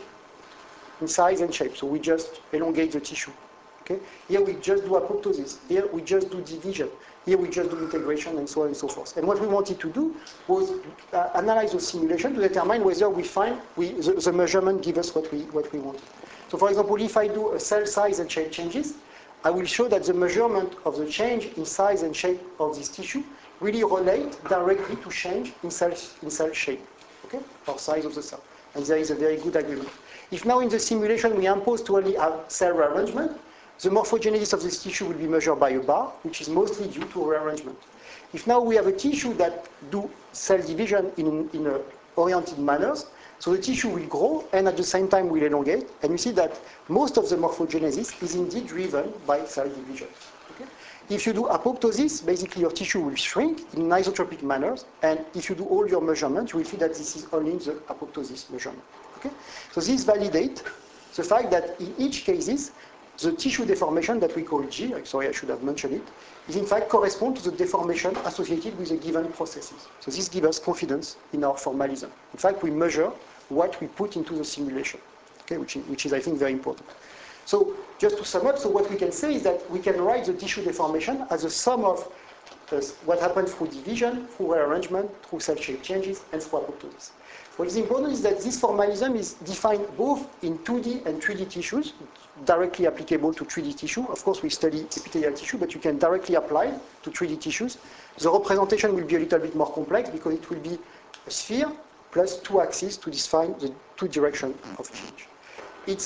in size and shape. So we just elongate the tissue. Okay? Here we just do apoptosis. Here we just do division. Here we just do integration, and so on and so forth. And what we wanted to do was analyze the simulation to determine whether we find the measurement give us what we wanted. So for example, if I do a cell size and shape changes, I will show that the measurement of the change in size and shape of this tissue really relate directly to change in cell shape, okay, or size of the cell. And there is a very good agreement. If now in the simulation we impose to only have cell rearrangement, the morphogenesis of this tissue will be measured by a bar, which is mostly due to rearrangement. If now we have a tissue that do cell division in a oriented manners, so the tissue will grow and at the same time will elongate, and you see that most of the morphogenesis is indeed driven by cell division. Okay? If you do apoptosis, basically your tissue will shrink in isotropic manners, and if you do all your measurements, you will see that this is only the apoptosis measurement. Okay? So this validates the fact that in each cases, the tissue deformation that we call G, sorry, I should have mentioned it, is in fact correspond to the deformation associated with a given processes. So this gives us confidence in our formalism. In fact, we measure what we put into the simulation, okay, which is I think very important. So just to sum up, so what we can say is that we can write the tissue deformation as a sum of what happens through division, through rearrangement, through cell shape changes, and through apoptosis. What is important is that this formalism is defined both in 2D and 3D tissues, directly applicable to 3D tissue. Of course, we study epithelial tissue, but you can directly apply to 3D tissues. The representation will be a little bit more complex because it will be a sphere plus two axes to define the two directions of change. It's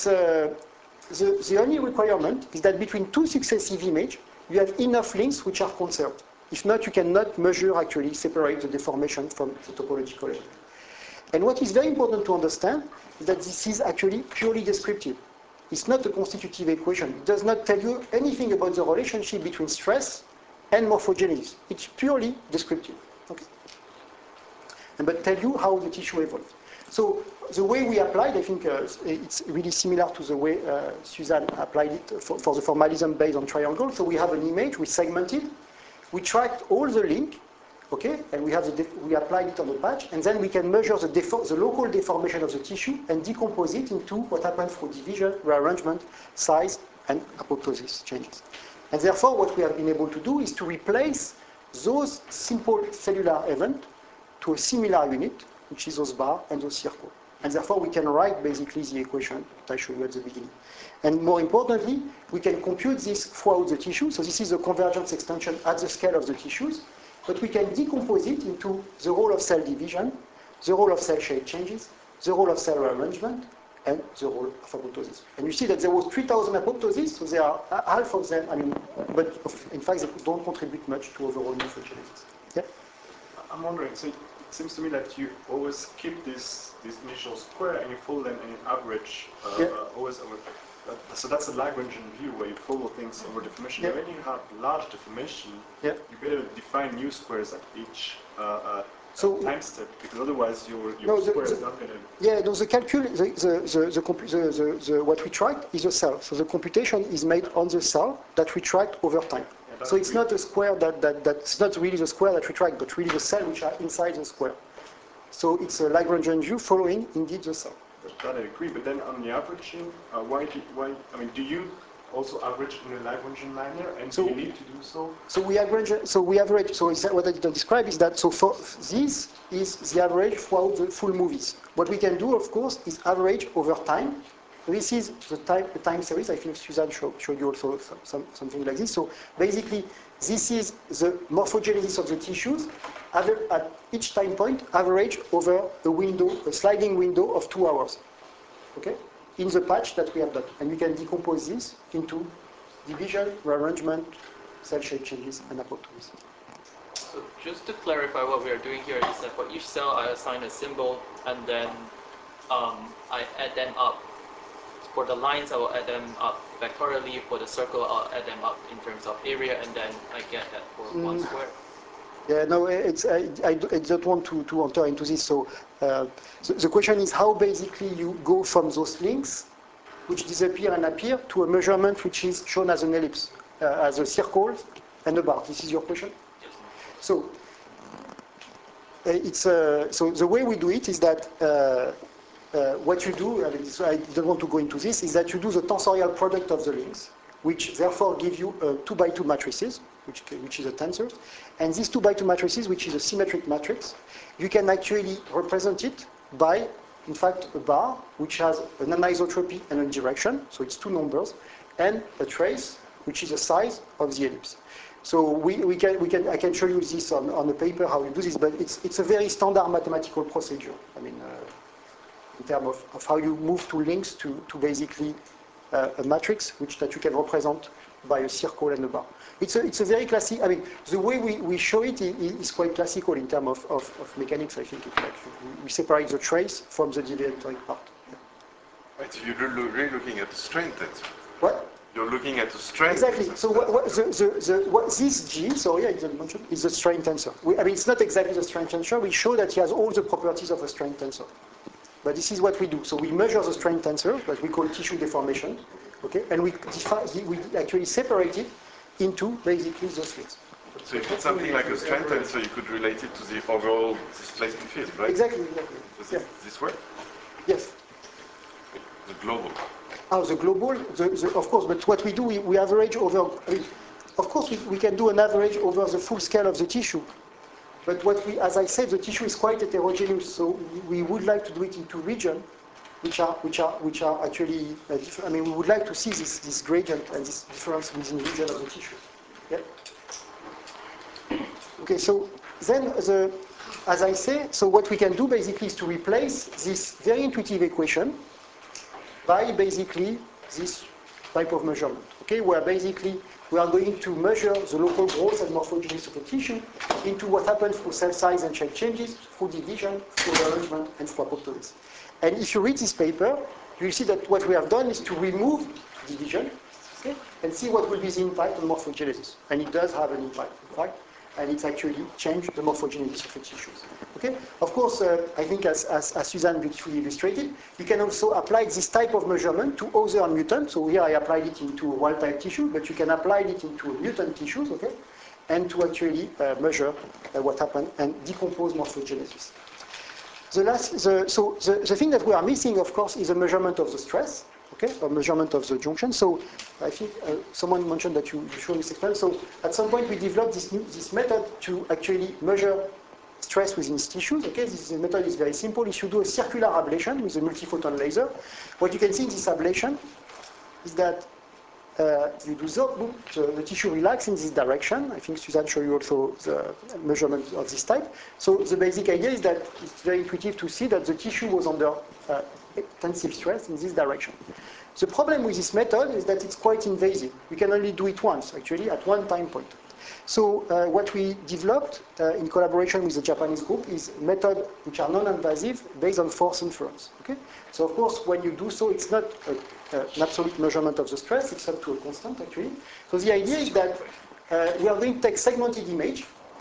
the only requirement is that between two successive images, you have enough links which are conserved. If not, you cannot measure, actually, separate the deformation from the topological element. And what is very important to understand is that this is actually purely descriptive. It's not a constitutive equation. It does not tell you anything about the relationship between stress and morphogenesis. It's purely descriptive. Okay? But tell you how the tissue evolves. So the way we applied, I think it's really similar to the way Suzanne applied it for the formalism based on triangle. So we have an image, we segmented, we tracked all the link, okay, and we applied it on the patch, and then we can measure the local deformation of the tissue and decompose it into what happens through division, rearrangement, size, and apoptosis changes. And therefore, what we have been able to do is to replace those simple cellular events to a similar unit, which is those bars and those circles. And therefore, we can write basically the equation that I showed you at the beginning. And more importantly, we can compute this throughout the tissue. So this is a convergence extension at the scale of the tissues. But we can decompose it into the role of cell division, the role of cell shape changes, the role of cell rearrangement, and the role of apoptosis. And you see that there was 3,000 apoptoses, so there are half of them, but in fact, they don't contribute much to overall morphogenesis. Yeah? I'm wondering, so it seems to me that you always keep this initial square and you follow them in an average, always over. So that's a Lagrangian view where you follow things over deformation. Yeah. When you have large deformation, you better define new squares at each time step, because otherwise your square is not going to. Yeah, no, the calcul, what we track is a cell. So the computation is made on the cell that we track over time. Yeah, so it's not a square that's not really the square that we track, but really the cell which are inside the square. So it's a Lagrangian view following indeed the cell. That I agree, but then on the averaging, do you also average in a Lagrangian manner, and do you need to do so? So we average. So what I didn't describe is that. So for this is the average throughout the full movies. What we can do, of course, is average over time. This is the time series. I think Suzanne showed you also something like this. So basically, this is the morphogenesis of the tissues at each time point, average over a sliding window of 2 hours. Okay, in the patch that we have done, and we can decompose this into division, rearrangement, cell shape changes, and apoptosis. So just to clarify, what we are doing here is that for each cell, I assign a symbol, and then I add them up. For the lines, I will add them up vectorially. For the circle, I'll add them up in terms of area, and then I get that for 1 square. Yeah, no, I don't want to enter into this. So the question is how basically you go from those links, which disappear and appear, to a measurement which is shown as an ellipse, as a circle and a bar. This is your question? Yes. So so the way we do it is that what you do, I don't want to go into this, is that you do the tensorial product of the links, which therefore give you 2x2 matrices, which is a tensor. And these 2x2 matrices, which is a symmetric matrix, you can actually represent it by, in fact, a bar, which has an anisotropy and a direction, so it's 2 numbers, and a trace, which is the size of the ellipse. So I can show you this on the paper how you do this, but it's a very standard mathematical procedure. In terms of how you move two links to basically a matrix that you can represent by a circle and a bar. It's a very classic. The way we show it is quite classical in terms of mechanics. I think we separate the trace from the deviatory part. Right. So you're really looking at the strength tensor. What? You're looking at the strength. Exactly. So this G, sorry, I didn't mention, is the strain tensor. It's not exactly the strain tensor. We show that he has all the properties of a strain tensor. But this is what we do. So we measure the strain tensor, that we call tissue deformation, okay, and we actually separate it into basically those links. So if it's something like a strain tensor, you could relate it to the overall displacement field, right? Exactly. Does this work? Yes. The global. The global, of course, but what we do, we average over, of course, we can do an average over the full scale of the tissue. But as I said, the tissue is quite heterogeneous, so we would like to do it into regions which are actually different. We would like to see this gradient and this difference within the region of the tissue. Yeah. Okay, so then as I say, so what we can do basically is to replace this very intuitive equation by basically this type of measurement. Okay, where basically we are going to measure the local growth and morphogenesis of the tissue into what happens through cell size and shape changes, through division, through arrangement, and through apoptosis. And if you read this paper, you will see that what we have done is to remove division, okay, and see what will be the impact on morphogenesis. And it does have an impact, in fact, and it's actually changed the morphogenesis of the tissues. Okay? Of course, I think as Suzanne beautifully illustrated, you can also apply this type of measurement to other mutants. So here I applied it into a wild-type tissue, but you can apply it into mutant tissues, okay? And to actually measure what happened and decompose morphogenesis. The thing that we are missing, of course, is a measurement of the stress, okay, a measurement of the junction. So I think someone mentioned that you showed this experiment. So at some point we developed this method to actually measure stress within tissues. Okay, this method is very simple. If you do a circular ablation with a multiphoton laser, what you can see in this ablation is that you do the tissue relax in this direction. I think Suzanne showed you also the measurement of this type. So the basic idea is that it's very intuitive to see that the tissue was under tensile stress in this direction. The problem with this method is that it's quite invasive. We can only do it once, actually, at one time point. So what we developed in collaboration with the Japanese group is methods which are non-invasive based on force inference. Okay? So of course, when you do so, it's not an absolute measurement of the stress, it's up to a constant, actually. So the idea is that we are going to take segmented image.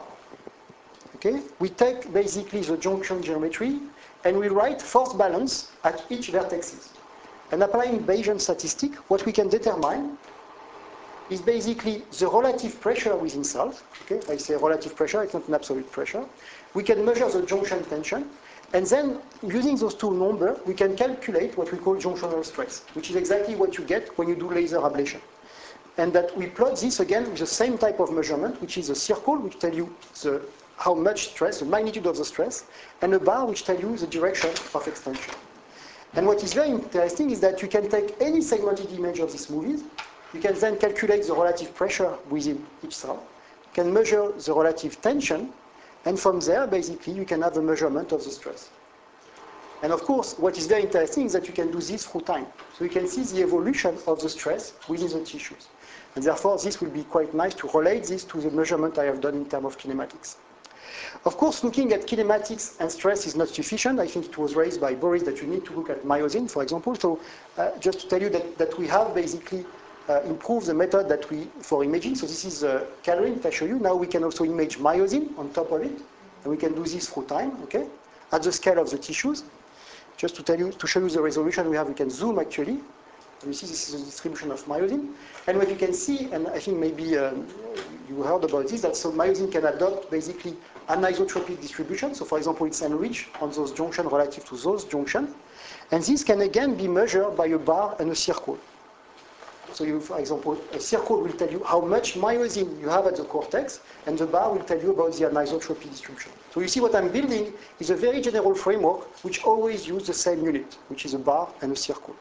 Okay? We take basically the junction geometry, and we write force balance at each vertex. And applying Bayesian statistic, what we can determine is basically the relative pressure within cells. Okay, I say relative pressure, it's not an absolute pressure. We can measure the junction tension, and then using those two numbers, we can calculate what we call junctional stress, which is exactly what you get when you do laser ablation. And that we plot this again with the same type of measurement, which is a circle, which tells you how much stress, the magnitude of the stress, and a bar which tells you the direction of extension. And what is very interesting is that you can take any segmented image of these movies, you can then calculate the relative pressure within each cell, you can measure the relative tension, and from there, basically, you can have a measurement of the stress. And of course, what is very interesting is that you can do this through time. So you can see the evolution of the stress within the tissues. And therefore, this will be quite nice to relate this to the measurement I have done in terms of kinematics. Of course, looking at kinematics and stress is not sufficient. I think it was raised by Boris that you need to look at myosin, for example. So just to tell you that we have basically improved the method that for imaging. So this is coloring that I show you. Now we can also image myosin on top of it. And we can do this through time, okay, at the scale of the tissues. Just to show you the resolution we have, we can zoom actually. And you see this is a distribution of myosin. And what you can see, and I think maybe you heard about this, that so myosin can adopt basically anisotropic distribution. So for example, it's enriched on those junctions relative to those junctions. And this can again be measured by a bar and a circle. So you, for example, a circle will tell you how much myosin you have at the cortex, and the bar will tell you about the anisotropy distribution. So you see what I'm building is a very general framework which always uses the same unit, which is a bar and a circle.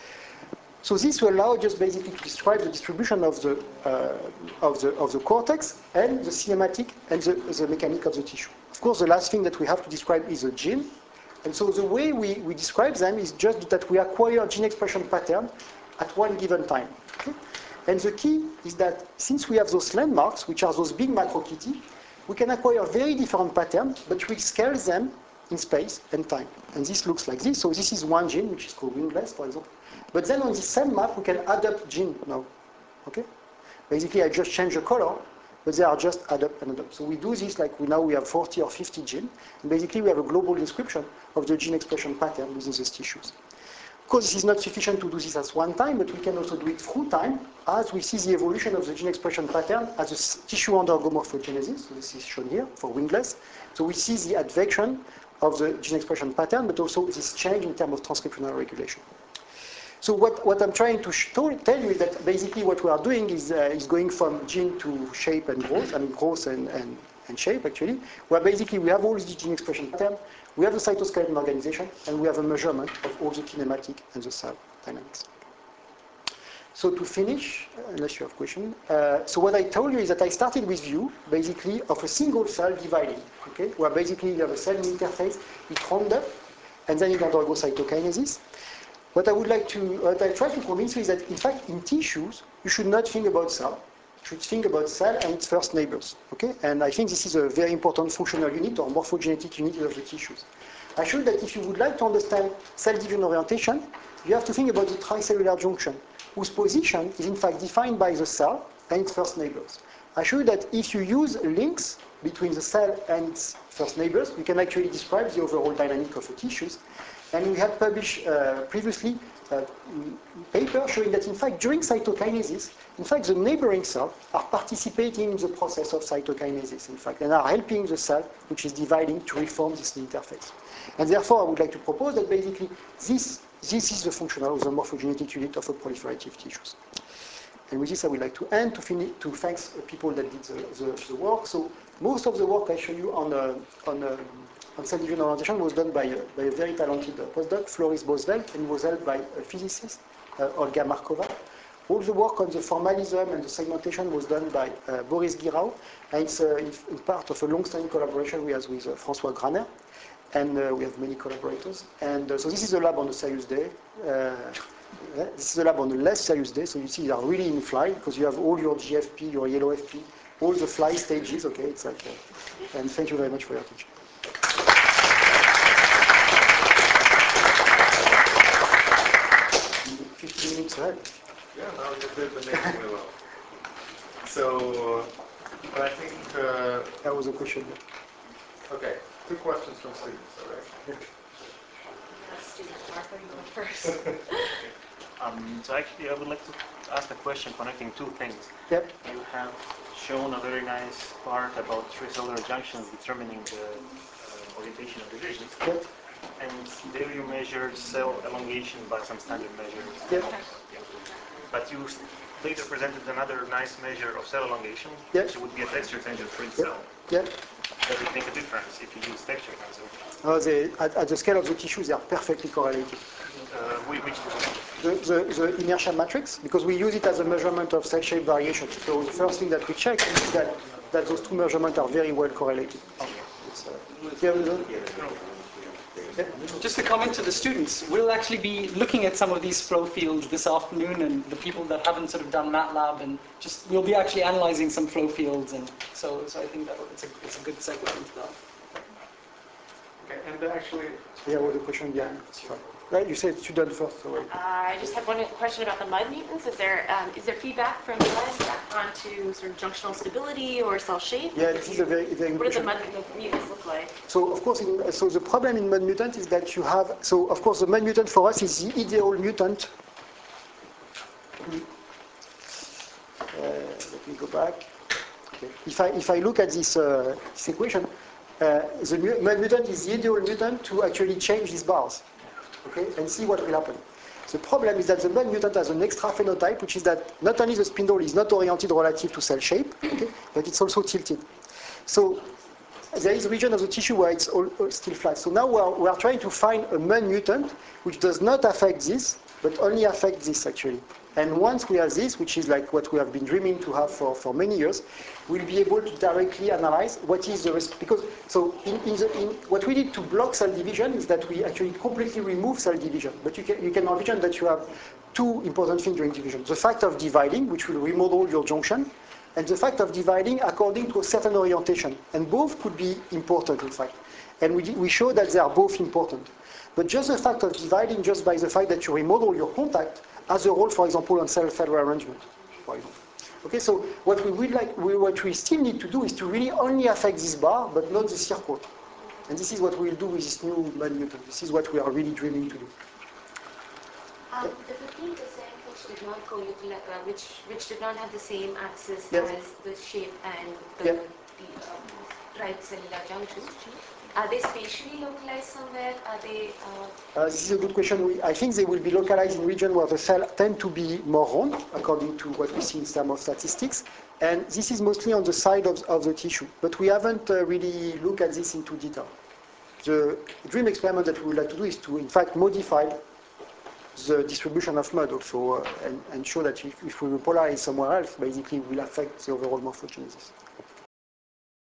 So this will allow just basically to describe the distribution of the cortex and the cinematic and the mechanic of the tissue. Of course, the last thing that we have to describe is a gene. And so the way we describe them is just that we acquire gene expression pattern at one given time. Okay? And the key is that since we have those landmarks, which are those big macrokitty, we can acquire very different patterns, but we scale them in space and time. And this looks like this. So this is one gene, which is called wingless, for example. But then on the same map, we can add up gene now. Okay? Basically, I just change the color, but they are just add up and add up. So we do this like now we have 40 or 50 genes. And basically, we have a global description of the gene expression pattern within these tissues. Of course, this is not sufficient to do this at one time, but we can also do it through time as we see the evolution of the gene expression pattern as the tissue undergo morphogenesis. So this is shown here for wingless. So we see the advection of the gene expression pattern, but also this change in terms of transcriptional regulation. So what I'm trying to tell you is that basically what we are doing is going from gene to shape and growth, I mean growth and shape actually, where basically we have all the gene expression pattern, we have the cytoskeleton organization, and we have a measurement of all the kinematic and the cell dynamics. So to finish, unless you have questions, so what I told you is that I started with view, basically, of a single cell dividing, okay, where basically you have a cell interface, it rounds up, and then it undergoes cytokinesis. What I try to convince you is that, in fact, in tissues, you should not think about cell. should think about cell and its first neighbors. Okay? And I think this is a very important functional unit or morphogenetic unit of the tissues. I showed that if you would like to understand cell division orientation, you have to think about the tricellular junction, whose position is in fact defined by the cell and its first neighbors. I showed that if you use links between the cell and its first neighbors, we can actually describe the overall dynamic of the tissues. And we had published previously a paper showing that in fact during cytokinesis, in fact the neighboring cells are participating in the process of cytokinesis, in fact, and are helping the cell which is dividing to reform this interface. And therefore I would like to propose that basically this is the functional or the morphogenetic unit of a proliferative tissues. And with this I would like to end, to thank people that did the work. So most of the work I show you on cell division orientation was done by a very talented postdoc, Floris Bosveld, and was held by a physicist, Olga Markova. All the work on the formalism and the segmentation was done by Boris Guirao, and it's part of a long-standing collaboration we have with François Graner, and we have many collaborators. And so this is a lab on a serious day. This is a lab on a less serious day, so you see they are really in fly, because you have all your GFP, your yellow FP, all the fly stages, okay, it's like, and thank you very much for your attention. 15 minutes ahead. Yeah, now you did the next level. So, I think... that was a question. Okay, 2 questions from students, all right? Student Martha, you go first. So actually, I would like to ask a question connecting 2 things. Yep. You have shown a very nice part about 3 cellular junctions determining the orientation of divisions. Yep. And there you measured cell elongation by some standard measures. Yep. But you later presented another nice measure of cell elongation, yep. which would be a texture tangent for each cell. Yep. Does it make a difference if you use texture tensor? At the scale of the tissues, they are perfectly correlated. Which the inertia matrix, because we use it as a measurement of cell shape variation. So the first thing that we check is that those 2 measurements are very well correlated. Just a comment to the students. We'll actually be looking at some of these flow fields this afternoon, and the people that haven't sort of done MATLAB, and we'll be actually analyzing some flow fields, and so I think that it's a good segue into that. Okay, and actually... Yeah, what the question behind? Right, you said student first. So I just had one question about the mud mutants. Is there feedback from mud onto sort of junctional stability or cell shape? Yeah, this is a very good What do question. the mud mutants look like? So of course, so the problem in mud mutant is that you have. So of course, the mud mutant for us is the ideal mutant. Let me go back. Okay. If I look at this equation, the mud mutant is the ideal mutant to actually change these bars. Okay, and see what will happen. The problem is that the mud mutant has an extra phenotype, which is that not only the spindle is not oriented relative to cell shape, okay, but it's also tilted. So there is a region of the tissue where it's all still flat. So now we are trying to find a mud mutant which does not affect this, but only affects this actually. And once we have this, which is like what we have been dreaming to have for many years, we'll be able to directly analyze what is the risk. Because so what we did to block cell division is that we actually completely remove cell division. But you can envision that you have 2 important things during division: the fact of dividing, which will remodel your junction, and the fact of dividing according to a certain orientation. And both could be important, in fact. And we show that they are both important. But just the fact of dividing, just by the fact that you remodel your contact, has a role, for example, on cell fiber arrangement, for example. Okay, so what we still need to do is to really only affect this bar, but not the circle. And this is what we will do with this new mud mutant. This is what we are really dreaming to do. The 15% which did not go which did not have the same axis yes. as the shape and the tricellular junctions. Are they spatially localized somewhere? Are they? This is a good question. I think they will be localized in regions where the cells tend to be more round, according to what we see in terms of statistics. And this is mostly on the side of the tissue. But we haven't really looked at this into detail. The dream experiment that we would like to do is to, in fact, modify the distribution of mud also, and show that if we repolarize somewhere else, basically, it will affect the overall morphogenesis.